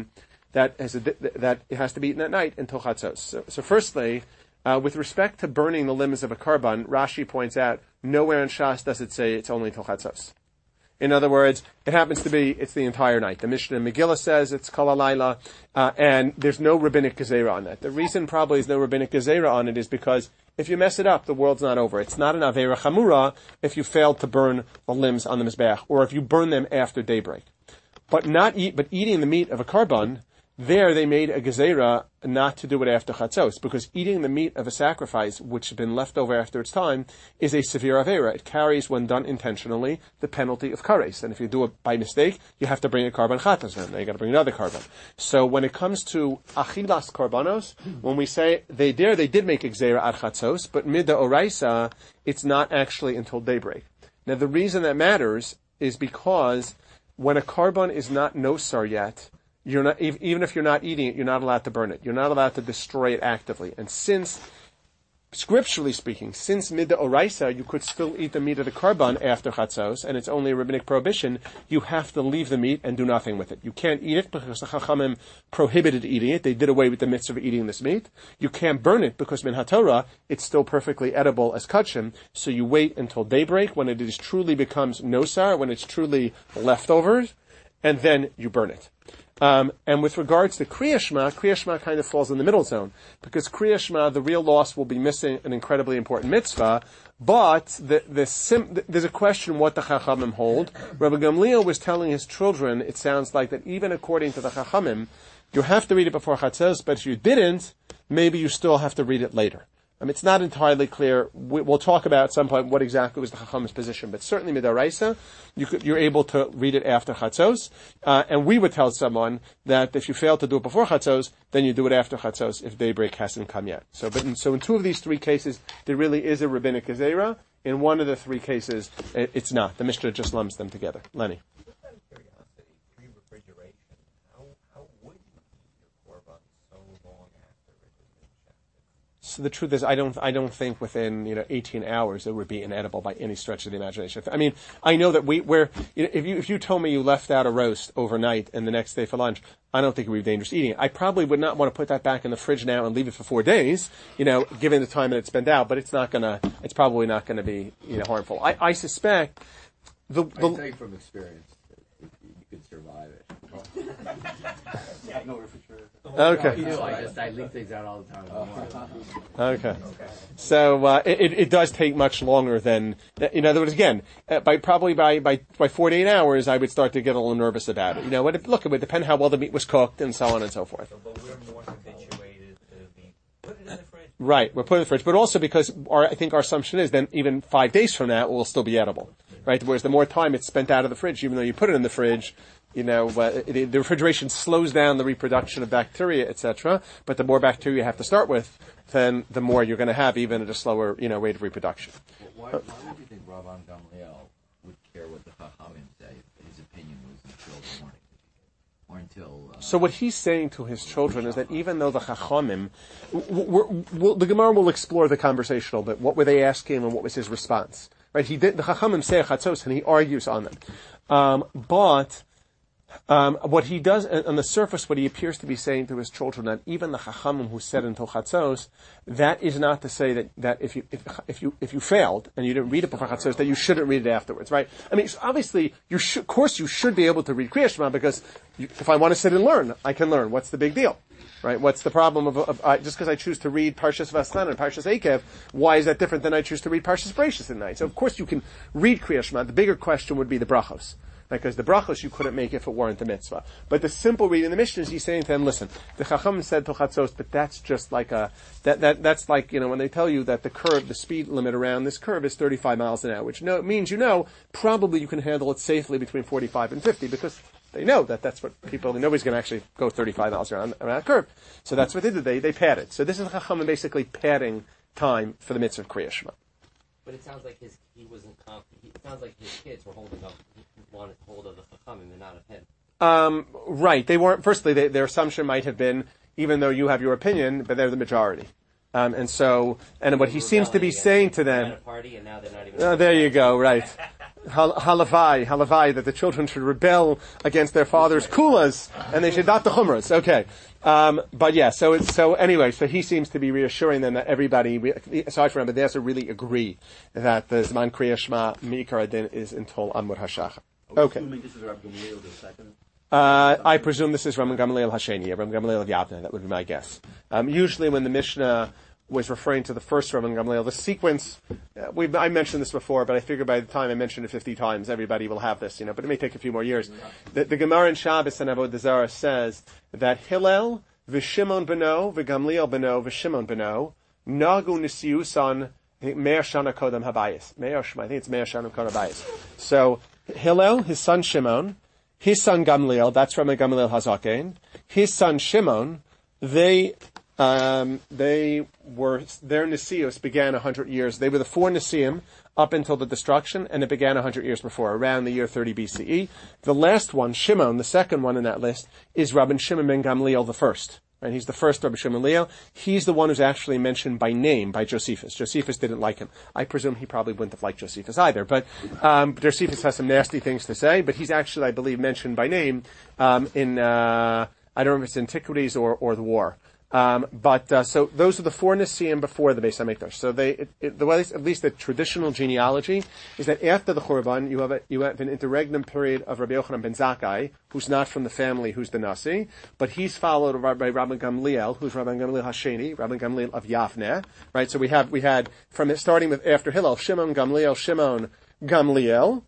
that has a, that it has to be eaten at night until chatzos. So, so firstly, uh, with respect to burning the limbs of a karban, Rashi points out nowhere in Shas does it say it's only until chatzos. In other words, it happens to be, it's the entire night. The Mishnah in Megillah says it's kol halayla, uh, and there's no rabbinic gezerah on that. The reason probably is no rabbinic gezerah on it is because if you mess it up, the world's not over. It's not an avera chamura if you failed to burn the limbs on the mizbeach, or if you burn them after daybreak. But not eat, but eating the meat of a karban, there they made a gezerah not to do it after chatzos, because eating the meat of a sacrifice, which had been left over after its time, is a severe avera. It carries, when done intentionally, the penalty of kares. And if you do it by mistake, you have to bring a karban chatas. Now you got to bring another karban. So when it comes to achilas karbanos, when we say they there, they did make a gezerah at chatzos, but midda oraisa, it's not actually until daybreak. Now the reason that matters is because when a karban is not nosar yet, you're not, even if you're not eating it, you're not allowed to burn it. You're not allowed to destroy it actively. And since, scripturally speaking, since midda oraisa, you could still eat the meat of the karban after chatzos, and it's only a rabbinic prohibition, you have to leave the meat and do nothing with it. You can't eat it because the chachamim prohibited eating it. They did away with the mitzvah of eating this meat. You can't burn it because min haTorah, it's still perfectly edible as kachim. So you wait until daybreak when it is truly becomes nosar, when it's truly leftovers, and then you burn it. Um, and with regards to Kriya Shema, Kriya Shema kind of falls in the middle zone, because Kriya Shema, the real loss will be missing an incredibly important mitzvah, but the, the sim, the, there's a question what the Chachamim hold. Rabbi Gamliel was telling his children, it sounds like that even according to the Chachamim, you have to read it before Chatzos, but if you didn't, maybe you still have to read it later. I mean, it's not entirely clear. We'll talk about at some point what exactly was the Chacham's position, but certainly midaraisa, you could, you're able to read it after Chatzos. Uh, and we would tell someone that if you fail to do it before Chatzos, then you do it after Chatzos if daybreak hasn't come yet. So, but in, so in two of these three cases, there really is a rabbinic gezerah. In one of the three cases, it, it's not. The Mishnah just lumps them together. Lenny. Just out of curiosity, pre-refrigeration, how how would you keep your korban so long after it has been shafted? So the truth is, I don't, I don't think within, you know, eighteen hours it would be inedible by any stretch of the imagination. I mean, I know that we, we're, you know, if you, if you told me you left out a roast overnight and the next day for lunch, I don't think it would be dangerous eating it. I probably would not want to put that back in the fridge now and leave it for four days, you know, given the time that it's been out, but it's not gonna, it's probably not gonna be, you know, harmful. I, I suspect the, the I can tell you from experience that you could survive it. I have no refrigerator. Okay. You do. I just I leave things out all the time. Okay. So uh, it, it does take much longer than. In other words, again, uh, by probably by, by by forty-eight hours, I would start to get a little nervous about it. You know, it, look, it would depend how well the meat was cooked and so on and so forth. So, but we're more habituated to be put it in the fridge. Right, we're putting it in the fridge, but also because our, I think our assumption is then even five days from now it will still be edible, right? Whereas the more time it's spent out of the fridge, even though you put it in the fridge, you know, uh, the, the refrigeration slows down the reproduction of bacteria, et cetera. But the more bacteria you have to start with, then the more you're going to have, even at a slower, you know, rate of reproduction. Well, why, why would you think Rabban Gamliel would care what the Chachamim say if his opinion was until the morning? Or until, uh, So what he's saying to his children is that even though the Chachamim, we're, we're, the Gemara will explore the conversation a little bit. What were they asking and what was his response? Right? He did, the Chachamim say Chatzos and he argues on them. Um, but, Um, what he does on the surface, what he appears to be saying to his children, that even the Chachamim who said until Chatzos, that is not to say that, that if you if, if you if you failed and you didn't read it before Chatzos, that you shouldn't read it afterwards, right? I mean, obviously, you should, of course, you should be able to read Kriya Shema because you, if I want to sit and learn, I can learn. What's the big deal, right? What's the problem of, of uh, just because I choose to read Parshas Vaschan and Parshas Eikev? Why is that different than I choose to read Parshas Bereishis at night? So of course you can read Kriya Shema. The bigger question would be the brachos. Because the brachos you couldn't make if it weren't the mitzvah. But the simple reading in the Mishnah is he's saying to them, listen, the Chacham said to Chatzos, but that's just like a, that, that, that's like, you know, when they tell you that the curve, the speed limit around this curve is thirty-five miles an hour, which no, means, you know, probably you can handle it safely between forty-five and fifty because they know that that's what people, nobody's going to actually go thirty-five miles around, around that curve. So that's what they did. They, they padded. So this is Chacham basically padding time for the mitzvah of Kriya Shema. But it sounds like his he wasn't confident. It sounds like his kids were holding up, wanted hold of the Chachamim and not of him. Um, right. They weren't. Firstly, they, their assumption might have been, even though you have your opinion, but they're the majority. Um, and so, and what he seems to be saying to them. At a party and now they're not even. Oh, there you go. Right. hal- halavai, halavai, that the children should rebel against their father's kulas, and they should not the chumras. Okay. Um, but yeah, so it's, so anyway, so he seems to be reassuring them that everybody, aside from Rabbi Eliezer, really agree that the Zman Kriya Shema Mi'ikar Adin is until Amud HaShachar. Okay. Assuming this is Rabbi Gamliel the second? Uh, I presume this is Rabban Gamliel Hasheni, Rabban Gamliel of Yavne. That would be my guess. Um, usually when the Mishnah was referring to the first Rabban Gamliel, the sequence, uh, we I mentioned this before, but I figure by the time I mentioned it fifty times, everybody will have this, you know, but it may take a few more years. The, the Gemara in Shabbos and Avodah Zarah says that Hillel, V'Shimon Beno, V'Gamliel Beno, V'Shimon Beno, Nagu Nisiusan, Meir Shana Kodam Habayis. Meir Shema, I think it's Meir Shana Kodam Habayis. So, Hillel, his son Shimon, his son Gamliel, that's from Gamliel Hazaken, his son Shimon, they, um, they were, their Nisius began a hundred years, they were the four Nisiim up until the destruction, and it began a hundred years before, around the year thirty B C E. The last one, Shimon, the second one in that list, is Rabban Shimon ben Gamliel the first. And he's the first Rabbi Shimon Leo. He's the one who's actually mentioned by name by Josephus. Josephus didn't like him. I presume he probably wouldn't have liked Josephus either. But um, Josephus has some nasty things to say. But he's actually, I believe, mentioned by name um, in uh, I don't know if it's Antiquities or or the War. Um, but uh, so those are the four Nesiim before the Beis Hamikdash. So they, it, it, the way, at least the traditional genealogy is that after the Churban, you have a, you have an interregnum period of Rabbi Yochanan ben Zakkai, who's not from the family, who's the Nasi, but he's followed by Rabbi Gamliel, who's Rabbi Gamliel Hasheni, Rabbi Gamliel of Yavne, right? So we have we had from starting with after Hillel, Shimon Gamliel, Shimon Gamliel.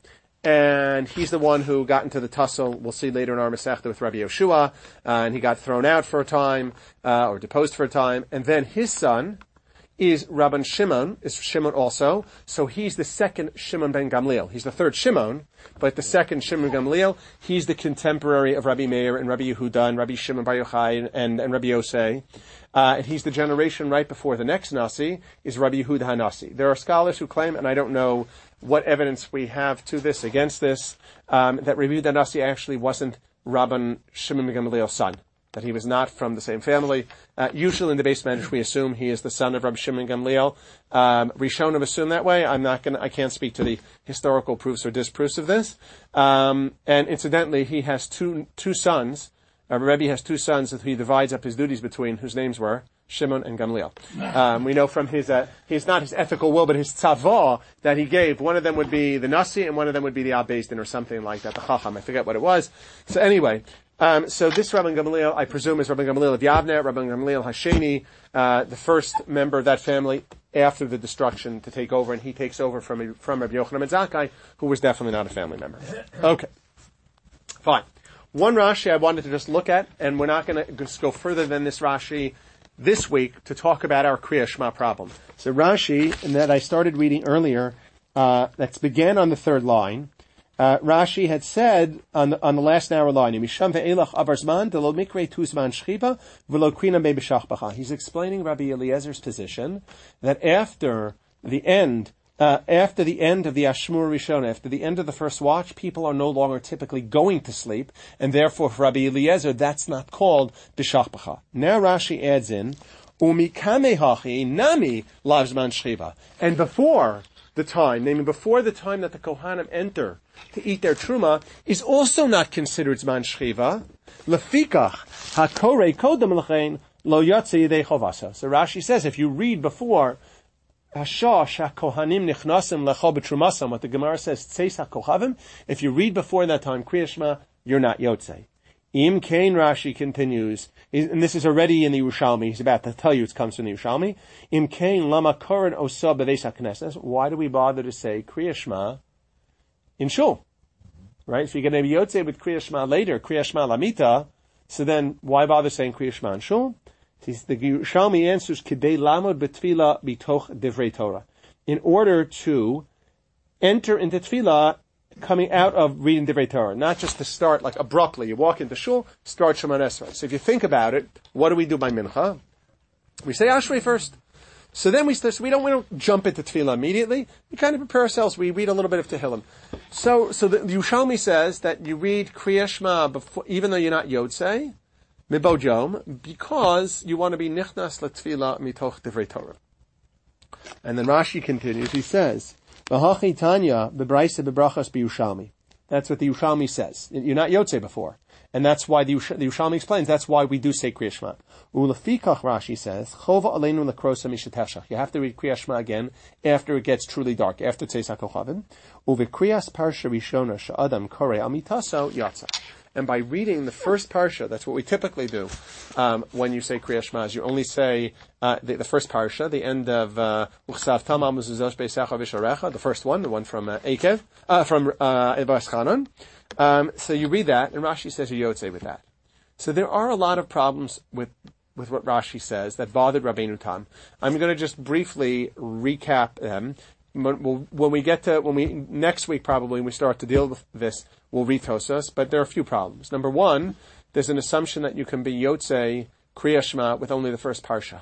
And he's the one who got into the tussle, we'll see later in our Masechta, with Rabbi Yoshua, uh, and he got thrown out for a time, uh, or deposed for a time. And then his son is Rabban Shimon, is Shimon also, so he's the second Shimon ben Gamliel. He's the third Shimon, but the second Shimon ben Gamliel, he's the contemporary of Rabbi Meir and Rabbi Yehuda and Rabbi Shimon bar Yochai and, and Rabbi Yosei. Uh, and he's the generation right before the next Nasi, is Rabbi Yehuda HaNasi. There are scholars who claim, and I don't know what evidence we have to this, against this, um, that Rabbi Yehuda HaNasi actually wasn't Rabban Shimon ben Gamliel's son, that he was not from the same family. Uh, usually in the Beis Medrash we assume he is the son of Rabbi Shimon ben Gamliel. Um, Rishonim assume that way. I'm not gonna, I can't speak to the historical proofs or disproofs of this. Um, and incidentally, he has two, two sons. Uh, Rebbe has two sons that he divides up his duties between, whose names were Shimon and Gamliel. Um, we know from his, uh, his, not his ethical will, but his tzavah that he gave, one of them would be the Nasi and one of them would be the Ab Beis Din or something like that, the Chacham. I forget what it was. So anyway, um, so this Rabban Gamliel, I presume, is Rabban Gamliel of Yavne, Rabban Gamliel Hasheni, uh, the first member of that family after the destruction to take over, and he takes over from, from Rabbi Yochanan ben Zakkai, who was definitely not a family member. Okay. Fine. One Rashi I wanted to just look at, and we're not going to just go further than this Rashi this week to talk about our Kriya Shema problem. So Rashi, and that I started reading earlier, uh, that began on the third line. Uh, Rashi had said on the, on the last narrow line, Misham ve'elach abarzman delo mikre tuzman shchiva v'lo krina be b'shachbacha. He's explaining Rabbi Eliezer's position that after the end Uh, after the end of the Ashmur Rishon, after the end of the first watch, people are no longer typically going to sleep, and therefore for Rabbi Eliezer, that's not called B'shachbacha. Now Rashi adds in, Umikame hachi nami lavzman shchiva. And before the time, namely before the time that the Kohanim enter to eat their truma, is also not considered zman shchiva. Lefikach hakore kodem lechein lo yotze yidei chovasa. So Rashi says, if you read before Hashash HaKohanim Nichnasim Lecho B'Trumasam, what the Gemara says, Tzeis HaKohavim, if you read before that time Kriya Shema, you're not Yotzei. Im Kain, Rashi continues, and this is already in the Yerushalmi, he's about to tell you it comes from the Yerushalmi. Im Kain Lama Koran Osa B'Veis HaKnesses, why do we bother to say Kriya Shema in Shul? Right? If you're going to be Yotzei with Kriya Shema later, Kriya Shema Lamita, so then why bother saying Kriya Shema in Shul? The Yerushalmi answers, Kidei lamod b'tfila bitoch divrei Torah. In order to enter into tefillah coming out of reading divrei Torah, not just to start like abruptly. You walk into shul, start Shema Esrei. So if you think about it, what do we do by mincha? We say Ashrei first. So then we start, so we don't we don't jump into tefillah immediately. We kind of prepare ourselves. We read a little bit of Tehillim. So so the, the Yerushalmi says that you read Kriya Shema before, even though you're not Yotzei, Mibojom, because you want to be nichnas latfila mitoch divrei Torah. And then Rashi continues, he says, V'hachi Tanya bebraisa bebrachos b'Yushalmi. That's what the Yushalmi says. You're not Yotze before. And that's why the, Yush- the Yushalmi explains, that's why we do say Kriya Shema. Ulefikach, Rashi says, Chova aleinu lekrosa mishateshach. You have to read Kriya Shema again after it gets truly dark, after Tzeis HaKochavim. Uvekriyas parsha rishona sha'adam korei amitaso yatsa. And by reading the first parsha, that's what we typically do um, when you say Kriya Shema. You only say uh, the, the first parsha, the end of Uchsav Tamam Mezuzos Beisacha Visharecha, the first one, the one from uh, Ekev, uh, from uh, Evas Chanan. Um, so you read that, and Rashi says you Yotze with that. So there are a lot of problems with with what Rashi says that bothered Rabbeinu Tam. I'm going to just briefly recap them. When we get to, when we, next week probably, when we start to deal with this, we'll read Tosas, but there are a few problems. Number one, there's an assumption that you can be Yotze Kriya Shema with only the first Parsha.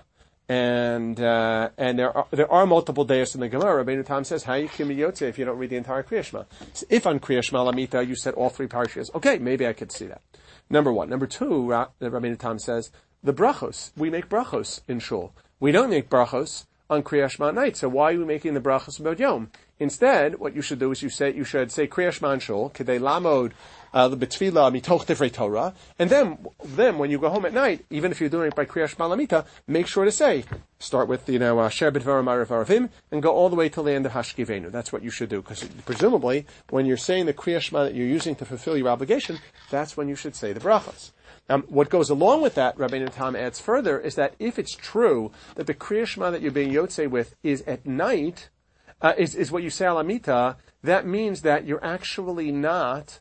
And, uh, and there are, there are multiple days in the Gemara. Rabbeinu Tam says, how you can be Yotze if you don't read the entire Kriya Shema? So if on Kriya Shema Lamita you said all three Parshas, okay, maybe I could see that. Number one. Number two, Ra- Rabbeinu Tam says, the brachos, we make brachos in Shul. We don't make brachos on Kriya Shema at night. So why are we making the brachos about Yom? Instead, what you should do is you say you should say Kriya Shema in Shul, Kedei Lamod the B'Tfila Mitoch Divrei Torah, and then then when you go home at night, even if you're doing it by Kriya Shema Lamita, make sure to say start with you know Sher B'Dvarim Arav Aravim and go all the way till the end of Hashkivenu. That's what you should do because presumably when you're saying the Kriya Shema that you're using to fulfill your obligation, that's when you should say the brachos. Um, what goes along with that, Rabbeinu Tam adds further, is that if it's true that the Kriya Shema that you're being Yotze with is at night, uh, is, is what you say Alamita, that means that you're actually not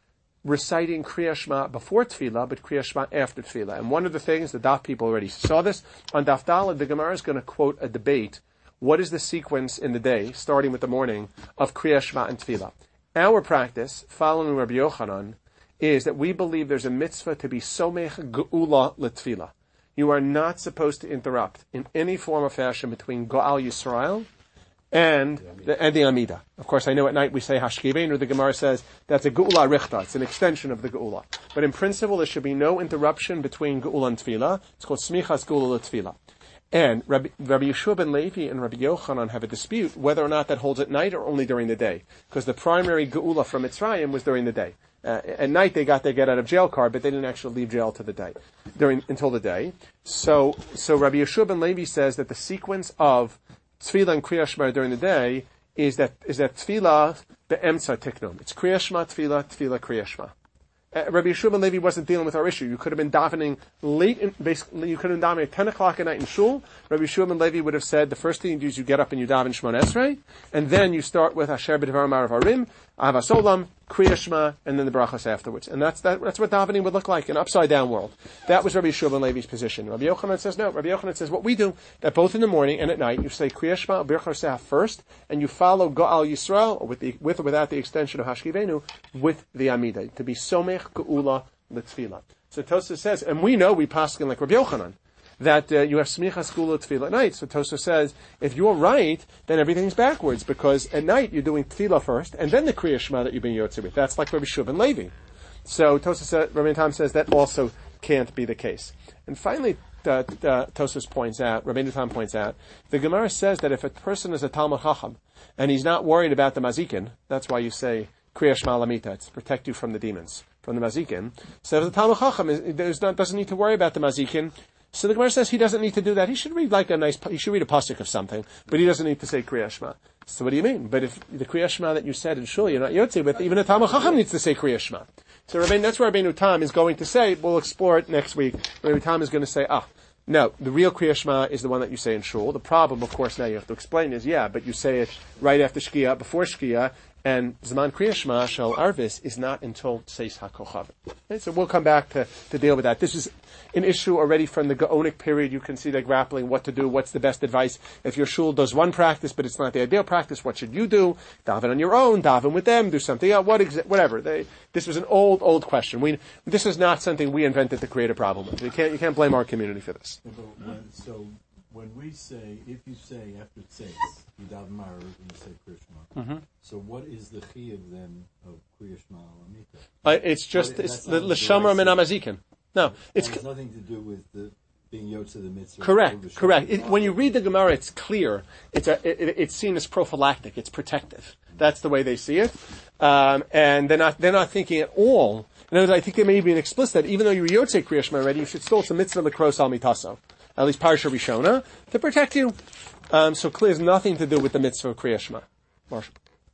reciting Kriya Shema before Tefillah, but Kriya Shema after Tefillah. And one of the things, the Daf people already saw this, on Daf Daled, the Gemara is going to quote a debate. What is the sequence in the day, starting with the morning, of Kriya Shema and Tefillah? Our practice, following Rabbi Yochanan, is that we believe there's a mitzvah to be somech geula l'tefillah. You are not supposed to interrupt in any form or fashion between Go'al Yisrael and the, and the Amida. Of course, I know at night we say Hashkivenu, the Gemara says that's a Geula Richta, it's an extension of the Geula. But in principle, there should be no interruption between Geula and Tefillah. It's called Smichas Geula l'tefillah. And Rabbi, Rabbi Yeshua ben Levi and Rabbi Yochanan have a dispute whether or not that holds at night or only during the day. Because the primary Geula from Mitzrayim was during the day. Uh, at night they got their get out of jail card, but they didn't actually leave jail to the day, during until the day. So, so Rabbi Yeshua ben Levi says that the sequence of Tefillah and Kriya Shema during the day is that is that Tefillah be'emtza tiknum. It's Kriya Shema, Tefillah, Tefillah, Kriya Shema. Uh, Rabbi Yeshua ben Levi wasn't dealing with our issue. You could have been davening late, in, basically, you could have been davening at ten o'clock at night in shul. Rabbi Yeshua ben Levi would have said the first thing you do is you get up and you daven Shemon Esrei, and then you start with Asher B'Dvarim Arav Arim, Avas Olam, Kriya Shema, and then the brachos afterwards. And that's that, that's what davening would look like, an upside down world. That was Rabbi Yeshua ben Levi's position. Rabbi Yochanan says no. Rabbi Yochanan says what we do, that both in the morning and at night, you say Kriya Shema, Birchoseh first, and you follow Go'al Yisrael, with, the, with or without the extension of Hashkivenu, with the Amida, to be Somech Geula L'Tefillah. So Tosafos says, and we know, we paskin like Rabbi Yochanan, that uh, you have Smichas Geula Tefillah at night. So Tosafos says, if you're right, then everything's backwards, because at night you're doing Tefillah first, and then the Kriya Shema that you've been Yotze with. That's like Rabbi Shua ben Levi. So Tosafos says, Rabbi Tam says that also can't be the case. And finally, uh, uh, Tosafos points out, Rabbi Tam points out, the Gemara says that if a person is a Talmud Chacham, and he's not worried about the Mazikin, that's why you say Kriya Shema Lamita, to protect you from the demons, from the Mazikin. So if the Talmud Chacham is, not, doesn't need to worry about the Mazikin, so the Gemara says he doesn't need to do that. He should read like a nice, he should read a pasuk of something, but he doesn't need to say Kriya Shema. So what do you mean? But if the Kriya Shema that you said in Shul, you're not Yotze with, even a Talmud Chacham needs to say Kriya Shema. So Rabbeinu, that's where Rabbeinu Tam is going to say, we'll explore it next week. Rabbeinu Tam is going to say, ah, no, the real Kriya Shema is the one that you say in Shul. The problem, of course, now you have to explain is, yeah, but you say it right after Shkia, before Shkia, and Zman Kriya Shema Shel Arvis is not until Tzeis HaKochavim. Okay, so we'll come back to, to deal with that. This is an issue already from the Gaonic period. You can see they're grappling what to do, what's the best advice. If your shul does one practice, but it's not the ideal practice, what should you do? Daven on your own, daven with them, do something else, what exa- whatever. They, this was an old, old question. We, this is not something we invented to create a problem with. You can't, you can't blame our community for this. So when, so when we say, if you say after Tzeis, you daven Ma'ariv and you say Kriya Shema, mm-hmm. So what is the chiyuv then of Kriya Shema Lamita? Uh, it's just, what, it's the l'shamar min hamazikin. No, it's has nothing to do with the being yotze the mitzvah. Correct, correct. It, when you read the Gemara, it's clear. It's a, it, it's seen as prophylactic. It's protective. That's the way they see it, um, and they're not they're not thinking at all. In other words, I think there may be an explicit that even though you were yotze Kriya Shema already, you should still it's a mitzvah l'kros al mitaso, at least Parsha Rishona, to protect you. Um, so clear has nothing to do with the mitzvah of Kriya Shema. Marshall.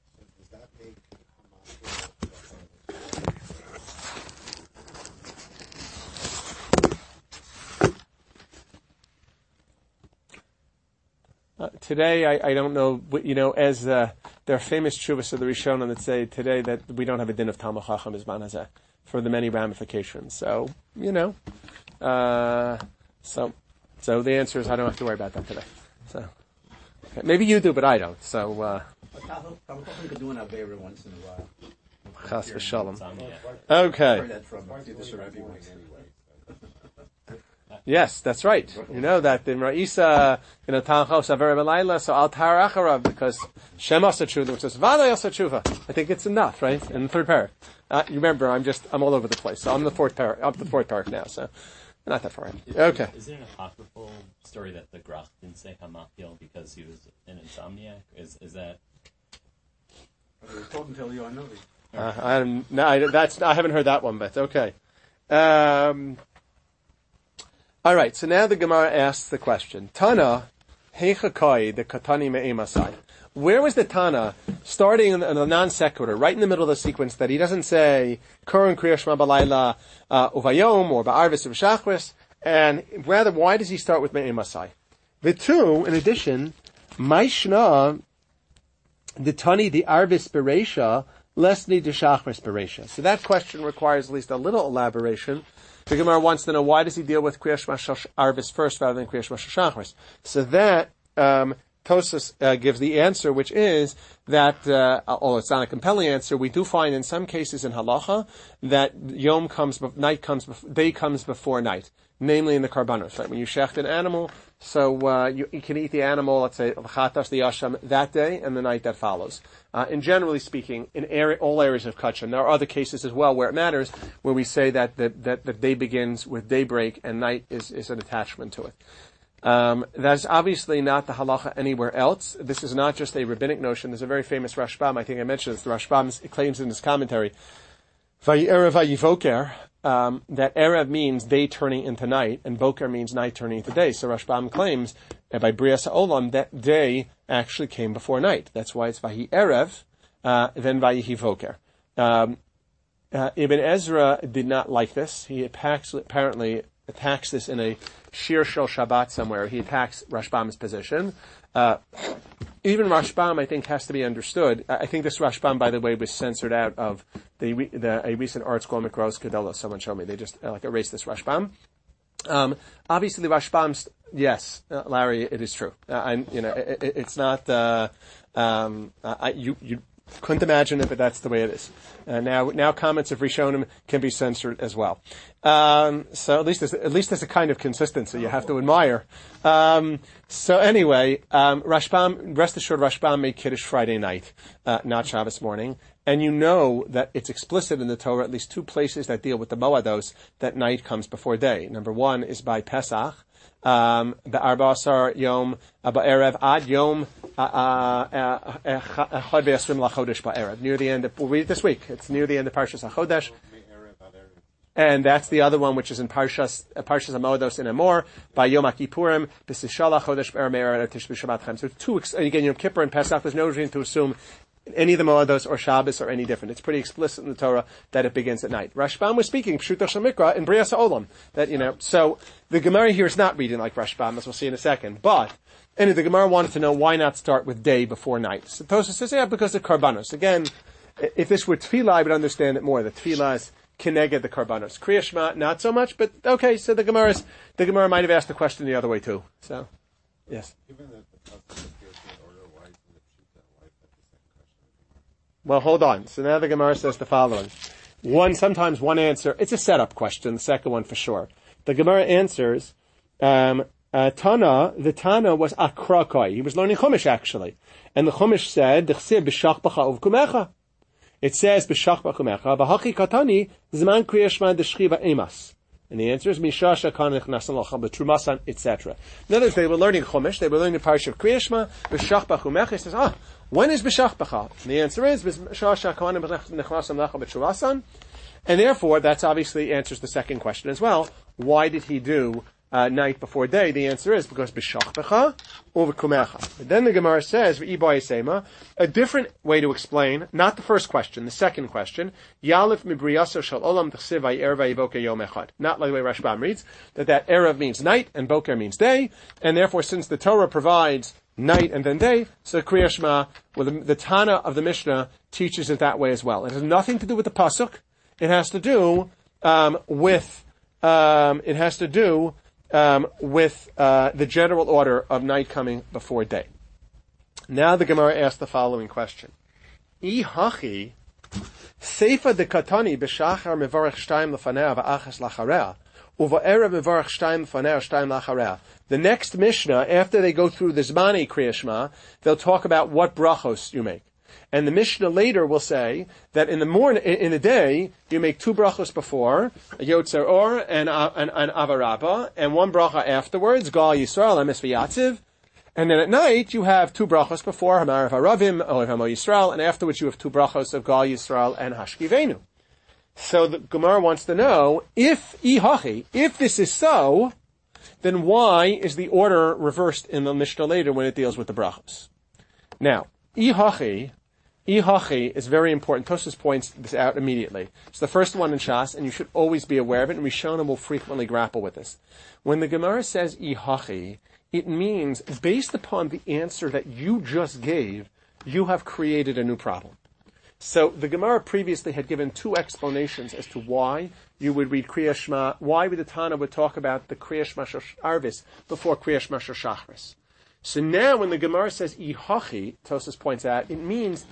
Uh, today, I, I don't know, you know, as uh, there are famous tshuvas of the Rishonim that say today that we don't have a din of Talmud Chacham Bizman Hazeh for the many ramifications. So, you know, uh, so so the answer is I don't have to worry about that today. So okay. Maybe you do, but I don't. So, uh, Talmud Chacham could do an Aveira once in a while. Chas v'shalom. I Okay. heard that from Yiddish Rebbe once anyway. Yes, that's right. You know that in Ra'isa, you know, Tanchos Aver Belayla, so Al Tar Acharav, because Shem Asa Tshuva, which says Vada Asa Tshuva. I think it's enough, right? In the third parak. Uh, you remember, I'm just, I'm all over the place. So I'm the fourth parak, up the fourth parak now, so not that far in. Okay. Is there an apocryphal story that the Grach didn't say Hamakil because he was an insomniac? Is is that? I was talking to you, I know. Uh, I'm, no, I, that's, I haven't heard that one, but okay. Um, All right, so now the Gemara asks the question: Tana, heichakai the katani me'emasai. Where was the Tana starting in the non sequitur, right in the middle of the sequence that he doesn't say Kuran Kriya Shema Balayla Uvayom or Ba'arvis V'Shachris, and rather why does he start with me'emasai? The two, in addition, Maishna the Tani the Arvis Bereisha Lesni the Shachris Bereisha. So that question requires at least a little elaboration. The Gemara wants to know why does he deal with Kriya Shema Arvis first rather than Kriya Shema Shachris. So that um, Tosas uh, gives the answer, which is that, uh, although it's not a compelling answer, we do find in some cases in halacha that yom comes, night comes, day comes before night, namely in the karbanos. Right, when you shecht an animal, so uh, you, you can eat the animal, let's say chatas the yasham that day and the night that follows. Uh, and generally speaking, in area, all areas of kachim, there are other cases as well where it matters, where we say that the, that the day begins with daybreak and night is, is an attachment to it. Um, that's obviously not the halacha anywhere else. This is not just a rabbinic notion. There's a very famous Rashbam, I think I mentioned this, the Rashbam claims in his commentary, Vayerev vayivoker, um, that Erev means day turning into night, and Boker means night turning into day. So Rashbam claims that by Brias Olam, that day actually came before night. That's why it's Vayi Erev, uh, then Vayihi Voker. Um, uh, Ibn Ezra did not like this. He apparently attacks this in a Shir Shel Shabbat somewhere. He attacks Rashbam's position. Uh, even Rashbam, I think, has to be understood. I think this Rashbam, by the way, was censored out of the, the a recent art school, Mikros Kedelos. Someone showed me. They just uh, like erased this Rashbam. Um, obviously, the Rashbam's, yes, uh, Larry, it is true. Uh, and, you know, it, it, it's not, uh, um, uh, I, you, you couldn't imagine it, but that's the way it is. Uh, now, now comments of Rishonim can be censored as well. Um, so at least there's, at least there's a kind of consistency you have to admire. Um, so anyway, um, Rashbam, rest assured, Rashbam made Kiddush Friday night, uh, not Shabbos morning. And you know that it's explicit in the Torah, at least two places that deal with the Moados, that night comes before day. Number one is by Pesach, um, the Arba Asar Yom Ba'erev Ad Yom Chad Ve'Esrim LaChodesh Ba'erev. Near the end of, we'll read it this week. It's near the end of Parshas HaChodesh. And that's the other one, which is in Parshas uh, Parshas Hamodos in Amor by Yom Kippurim. This is Shalach Chodesh Be'er Me'er Tishbi Shabbat Chem. So two, again, Yom Kippur and Pesach. There's no reason to assume any of the Moados or Shabbos are any different. It's pretty explicit in the Torah that it begins at night. Rashbam was speaking Pshuto Shemikra in Brias Olam. That, you know, so the Gemara here is not reading like Rashbam, as we'll see in a second. But anyway, the Gemara wanted to know why not start with day before night. So Tosafos says, yeah, because of Karbanos. Again, if this were Tefillah, I would understand it more. The Tefillah is Keneged the Karbanos. Kriya Shema, not so much, but okay. So the Gemara is, the Gemara might have asked the question the other way too. So, yes. Given that the Pasuk appears in order, why isn't it Pshuta? Why is that the same question? Well, hold on. So now the Gemara says the following. One, sometimes one answer, it's a setup question, the second one for sure. The Gemara answers, um, uh, Tana, the Tana was Akrakoi. He was learning Chumash actually. And the Chumash said, D'chsir b'shach b'cha uvkumecha. It says, B'shach b'chumecha, v'hachi katani, zman kriya shema d'shchiva emas. And the answer is Mishasha Kanich Nasan Lacham B'Trumasan, et cetera. In other words, they were learning Chumash, they were learning the Parsha of Kriya Shema, B'Shach B'Chumecha. He says, ah, when is B'Shach B'Cha? And the answer is Mishasha Kanich Nasan Lacham B'Trumasan. And therefore, that's obviously answers the second question as well. Why did he do uh, night before day? The answer is because B'Shach B'Cha over Kumecha. Then the Gemara says, a different way to explain, not the first question, the second question, Yalif Mibriyaso Shal Olam T'chsiv Vay'er Vay'voker Yom Echad. Not like the way Rashbam reads, that that Erev means night and Boker means day, and therefore since the Torah provides night and then day, so Kriya Shema, well, the, the Tana of the Mishnah teaches it that way as well. It has nothing to do with the Pasuk. It has to do um, with, um, it has to do Um, with uh, the general order of night coming before day. Now the Gemara asks the following question: I hachi seifa de katani b'shachar mevarach shtayim lefanea va'achas lacharea uva'erev mevarach shtayim lefanea shtayim lacharea. The next Mishnah, after they go through the Zmani Kriya Shema, they'll talk about what brachos you make. And the Mishnah later will say that in the morning, in the day, you make two brachos before, Yotzer Or and, uh, and, and Avarabba, and one bracha afterwards, Gal Yisrael, Emes V'Yatziv. And then at night, you have two brachos before, Hamarav Haravim, Olav Hamo Yisrael, and afterwards you have two brachos of Gal Yisrael and Hashkivenu. So the Gemara wants to know, if Ihachi, if this is so, then why is the order reversed in the Mishnah later when it deals with the brachos? Now, Ihachi, Ihachi is very important. Tosfos points this out immediately. It's the first one in Shas, and you should always be aware of it, and Rishonim will frequently grapple with this. When the Gemara says Ihachi, it means, based upon the answer that you just gave, you have created a new problem. So the Gemara previously had given two explanations as to why you would read Kriya Shema, why the Tana would talk about the Kriya Shema Shel Arvis before Kriya Shema Shel Shachris. So now when the Gemara says Ihachi, Tosfos points out, it means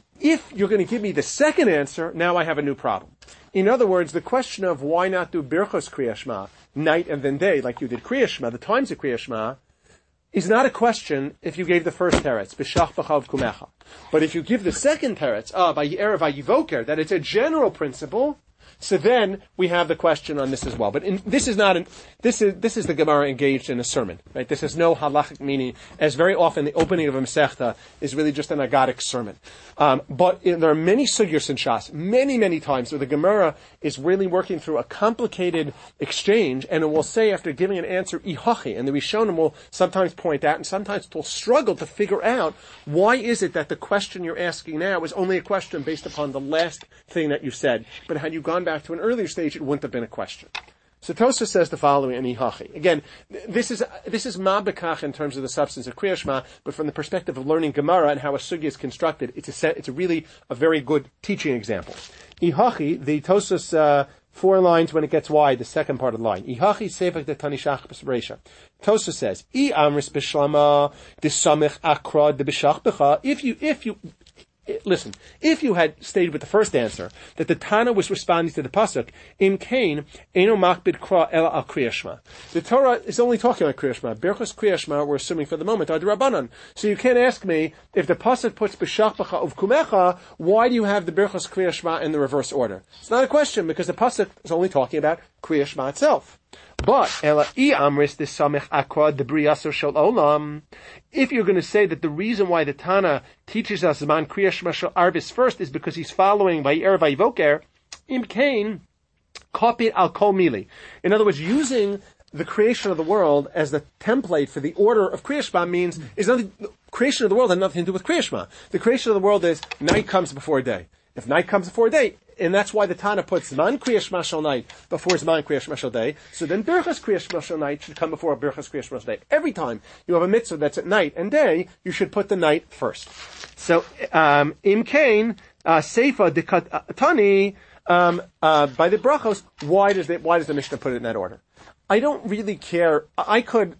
if you're going to give me the second answer, now I have a new problem. In other words, the question of why not do Birchos Kriya Shema, night and then day, like you did Kriya Shema, the times of Kriya Shema, is not a question if you gave the first teretz, B'Shach B'Chav Kumecha. But if you give the second teretz, ah, by Erev Vayivoker, that it's a general principle, so then we have the question on this as well. But in, this is not an, this is this is the Gemara engaged in a sermon, right? This is no halachic meaning, as very often the opening of a Masechta is really just an agadic sermon. Um, but in, there are many sugyos in Shas, many many times where the Gemara is really working through a complicated exchange, and it will say after giving an answer Ihachi, and the Rishonim will sometimes point out, and sometimes it will struggle to figure out why is it that the question you're asking now is only a question based upon the last thing that you said, but had you gone back to an earlier stage, it wouldn't have been a question. So Tosfos says the following in Ihachi. Again, this is this is ma'bekach in terms of the substance of Kriya Shema, but from the perspective of learning Gemara and how a sugya is constructed, it's a set, it's a really a very good teaching example. Ihachi, the Tosfos uh, four lines when it gets wide, the second part of the line. Ihachi sefek de tanishach b'sabreisha. Tosfos says, I amris b'shlama disamich akrad de b'shach b'cha. If you if you Listen, if you had stayed with the first answer, that the Tana was responding to the Pasuk, Im Kain, Eno Makbid Kra Ela Al Kriya Shema. The Torah is only talking about Kriya Shema. Birchos Kriya Shema, we're assuming for the moment, are the Rabbanan. So you can't ask me, if the Pasuk puts B'Shach B'Cha of Kumecha, why do you have the Birchos Kriya Shema in the reverse order? It's not a question, because the Pasuk is only talking about Kriya Shema itself. But Ela I Amris the Samech Akra the Briyaso Shel Olam. If you're going to say that the reason why the Tana teaches us Zman Kriya Shema Shel Arvis first is because he's following Vayer Vayivoker, Im Kain Kopit Al Kol Mili. In other words, using the creation of the world as the template for the order of Kriya Shema means is nothing. Creation of the world has nothing to do with Kriya Shema. The creation of the world is night comes before day. If night comes before day, and that's why the Tana puts Zman Kriya Shema Shel night before Zman Kriya Shema Shel day, so then Birchas Kriya Shema Shel night should come before Birchas Kriya Shema Shel day. Every time you have a mitzvah that's at night and day, you should put the night first. So, um, Im Kain, uh, Seifa de Katani, um, uh, by the brachos, why does the, why does the Mishnah put it in that order? I don't really care. I could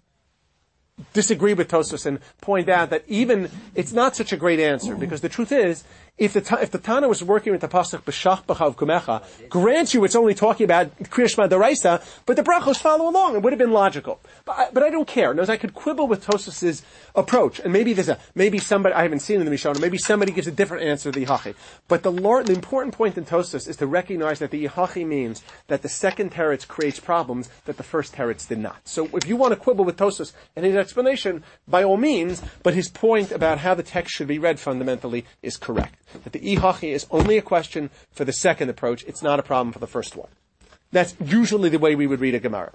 disagree with Tosfos and point out that even it's not such a great answer, because the truth is, if the if the Tana was working with the pasuk b'shach b'chav kumecha, grant you it's only talking about Kriya Shema D'Oraisa, but the brachos follow along. It would have been logical. But I, but I don't care. Notice I could quibble with Tosfos's approach, and maybe there's a maybe somebody I haven't seen in the Mishnah. Maybe somebody gives a different answer to the Yihachi. But the Lord, the important point in Tosfos is to recognize that the Yihachi means that the second teretz creates problems that the first teretz did not. So if you want to quibble with Tosfos and his explanation, by all means, but his point about how the text should be read fundamentally is correct. That the Yihachi is only a question for the second approach. It's not a problem for the first one. That's usually the way we would read a Gemara.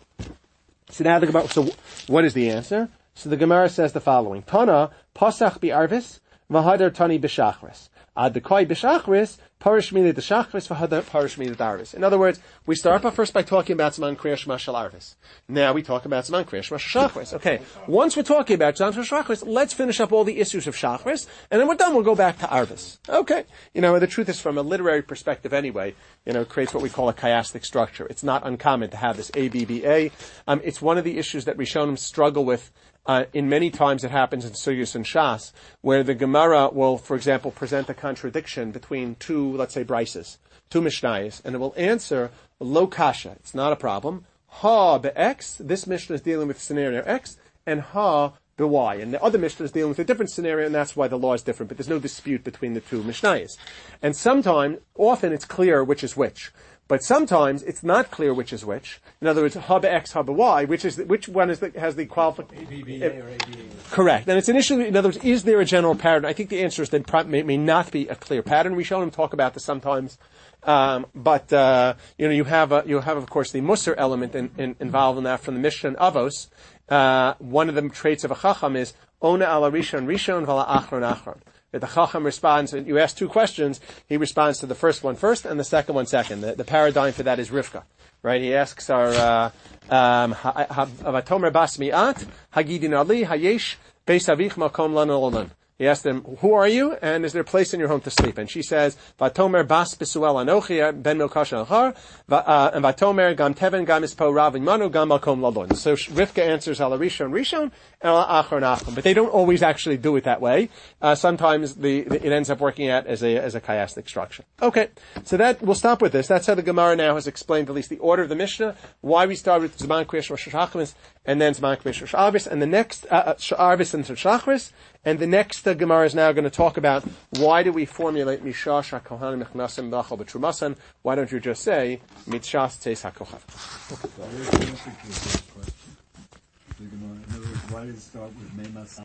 So now the Gemara, so what is the answer? So the Gemara says the following. Tana, pasach bi'arvis, v'hadar tani b'shachris. Ad dekoi b'shachris, parish mina d'shachris, v'hadar parish mina d'arvis. In other words, we start by first by talking about Zman Kriya Shema Shel Arvis. Now we talk about Zman Kriya Shema Shel Shachris. Okay. Once we're talking about Zman Shel Shachris, let's finish up all the issues of Shachris, and then we're done, we'll go back to Arvis. Okay. You know, the truth is, from a literary perspective anyway, you know, it creates what we call a chiastic structure. It's not uncommon to have this A, B, B, A. Um, it's one of the issues that Rishonim struggle with. Uh, in many times it happens in Sugis and Shas, where the Gemara will, for example, present a contradiction between two, let's say, brises, two Mishnayos, and it will answer lo kasha. It's not a problem. Ha be'X, this Mishnah is dealing with scenario X, and ha be'Y. And the other Mishnah is dealing with a different scenario, and that's why the law is different, but there's no dispute between the two Mishnayos. And sometimes, often it's clear which is which. But sometimes it's not clear which is which. In other words, hub X, hub Y, which is the, which one is the, has the qualification? A B B A or A B A. Correct. And it's an issue. In other words, is there a general pattern? I think the answer is that pro- may, may not be a clear pattern. We show them talk about this sometimes, um, but uh, you know, you have a, you have of course the Musar element in, in, involved in that from the Mishnah and Avos. Uh, one of the traits of a Chacham is ona ala rishon rishon vala achron achron. The Chacham responds, and you ask two questions, he responds to the first one first and the second one second. The, the paradigm for that is Rivka, right? He asks our, uh, um, Vatomer bas mi'at, hagidin ali, hayesh, beis avich makom lana olan. He asked them, who are you, and is there a place in your home to sleep? And she says, Vatomer bas besuel anochi, ben milkash alchar, and Vatomer gam teven gam ispo ravin manu gam makom lalon. So Rivka answers ala rishon rishon, and ala achron achron. But they don't always actually do it that way. Uh, sometimes the, the, it ends up working out as a, as a chiastic structure. Okay. So that, we'll stop with this. That's how the Gemara now has explained at least the order of the Mishnah, why we start with Zman Kriya Shema Shachris, and then Zman Kriya Shema Arvis, and the next, uh, Arvis and Shachris, and the next uh, Gemara is now going to talk about why do we formulate Mishash HaKohanim Mechnasim B'achal B'Trumasan? Why don't you just say Mitshas Tzeis HaKohav? Why did it start with Meimas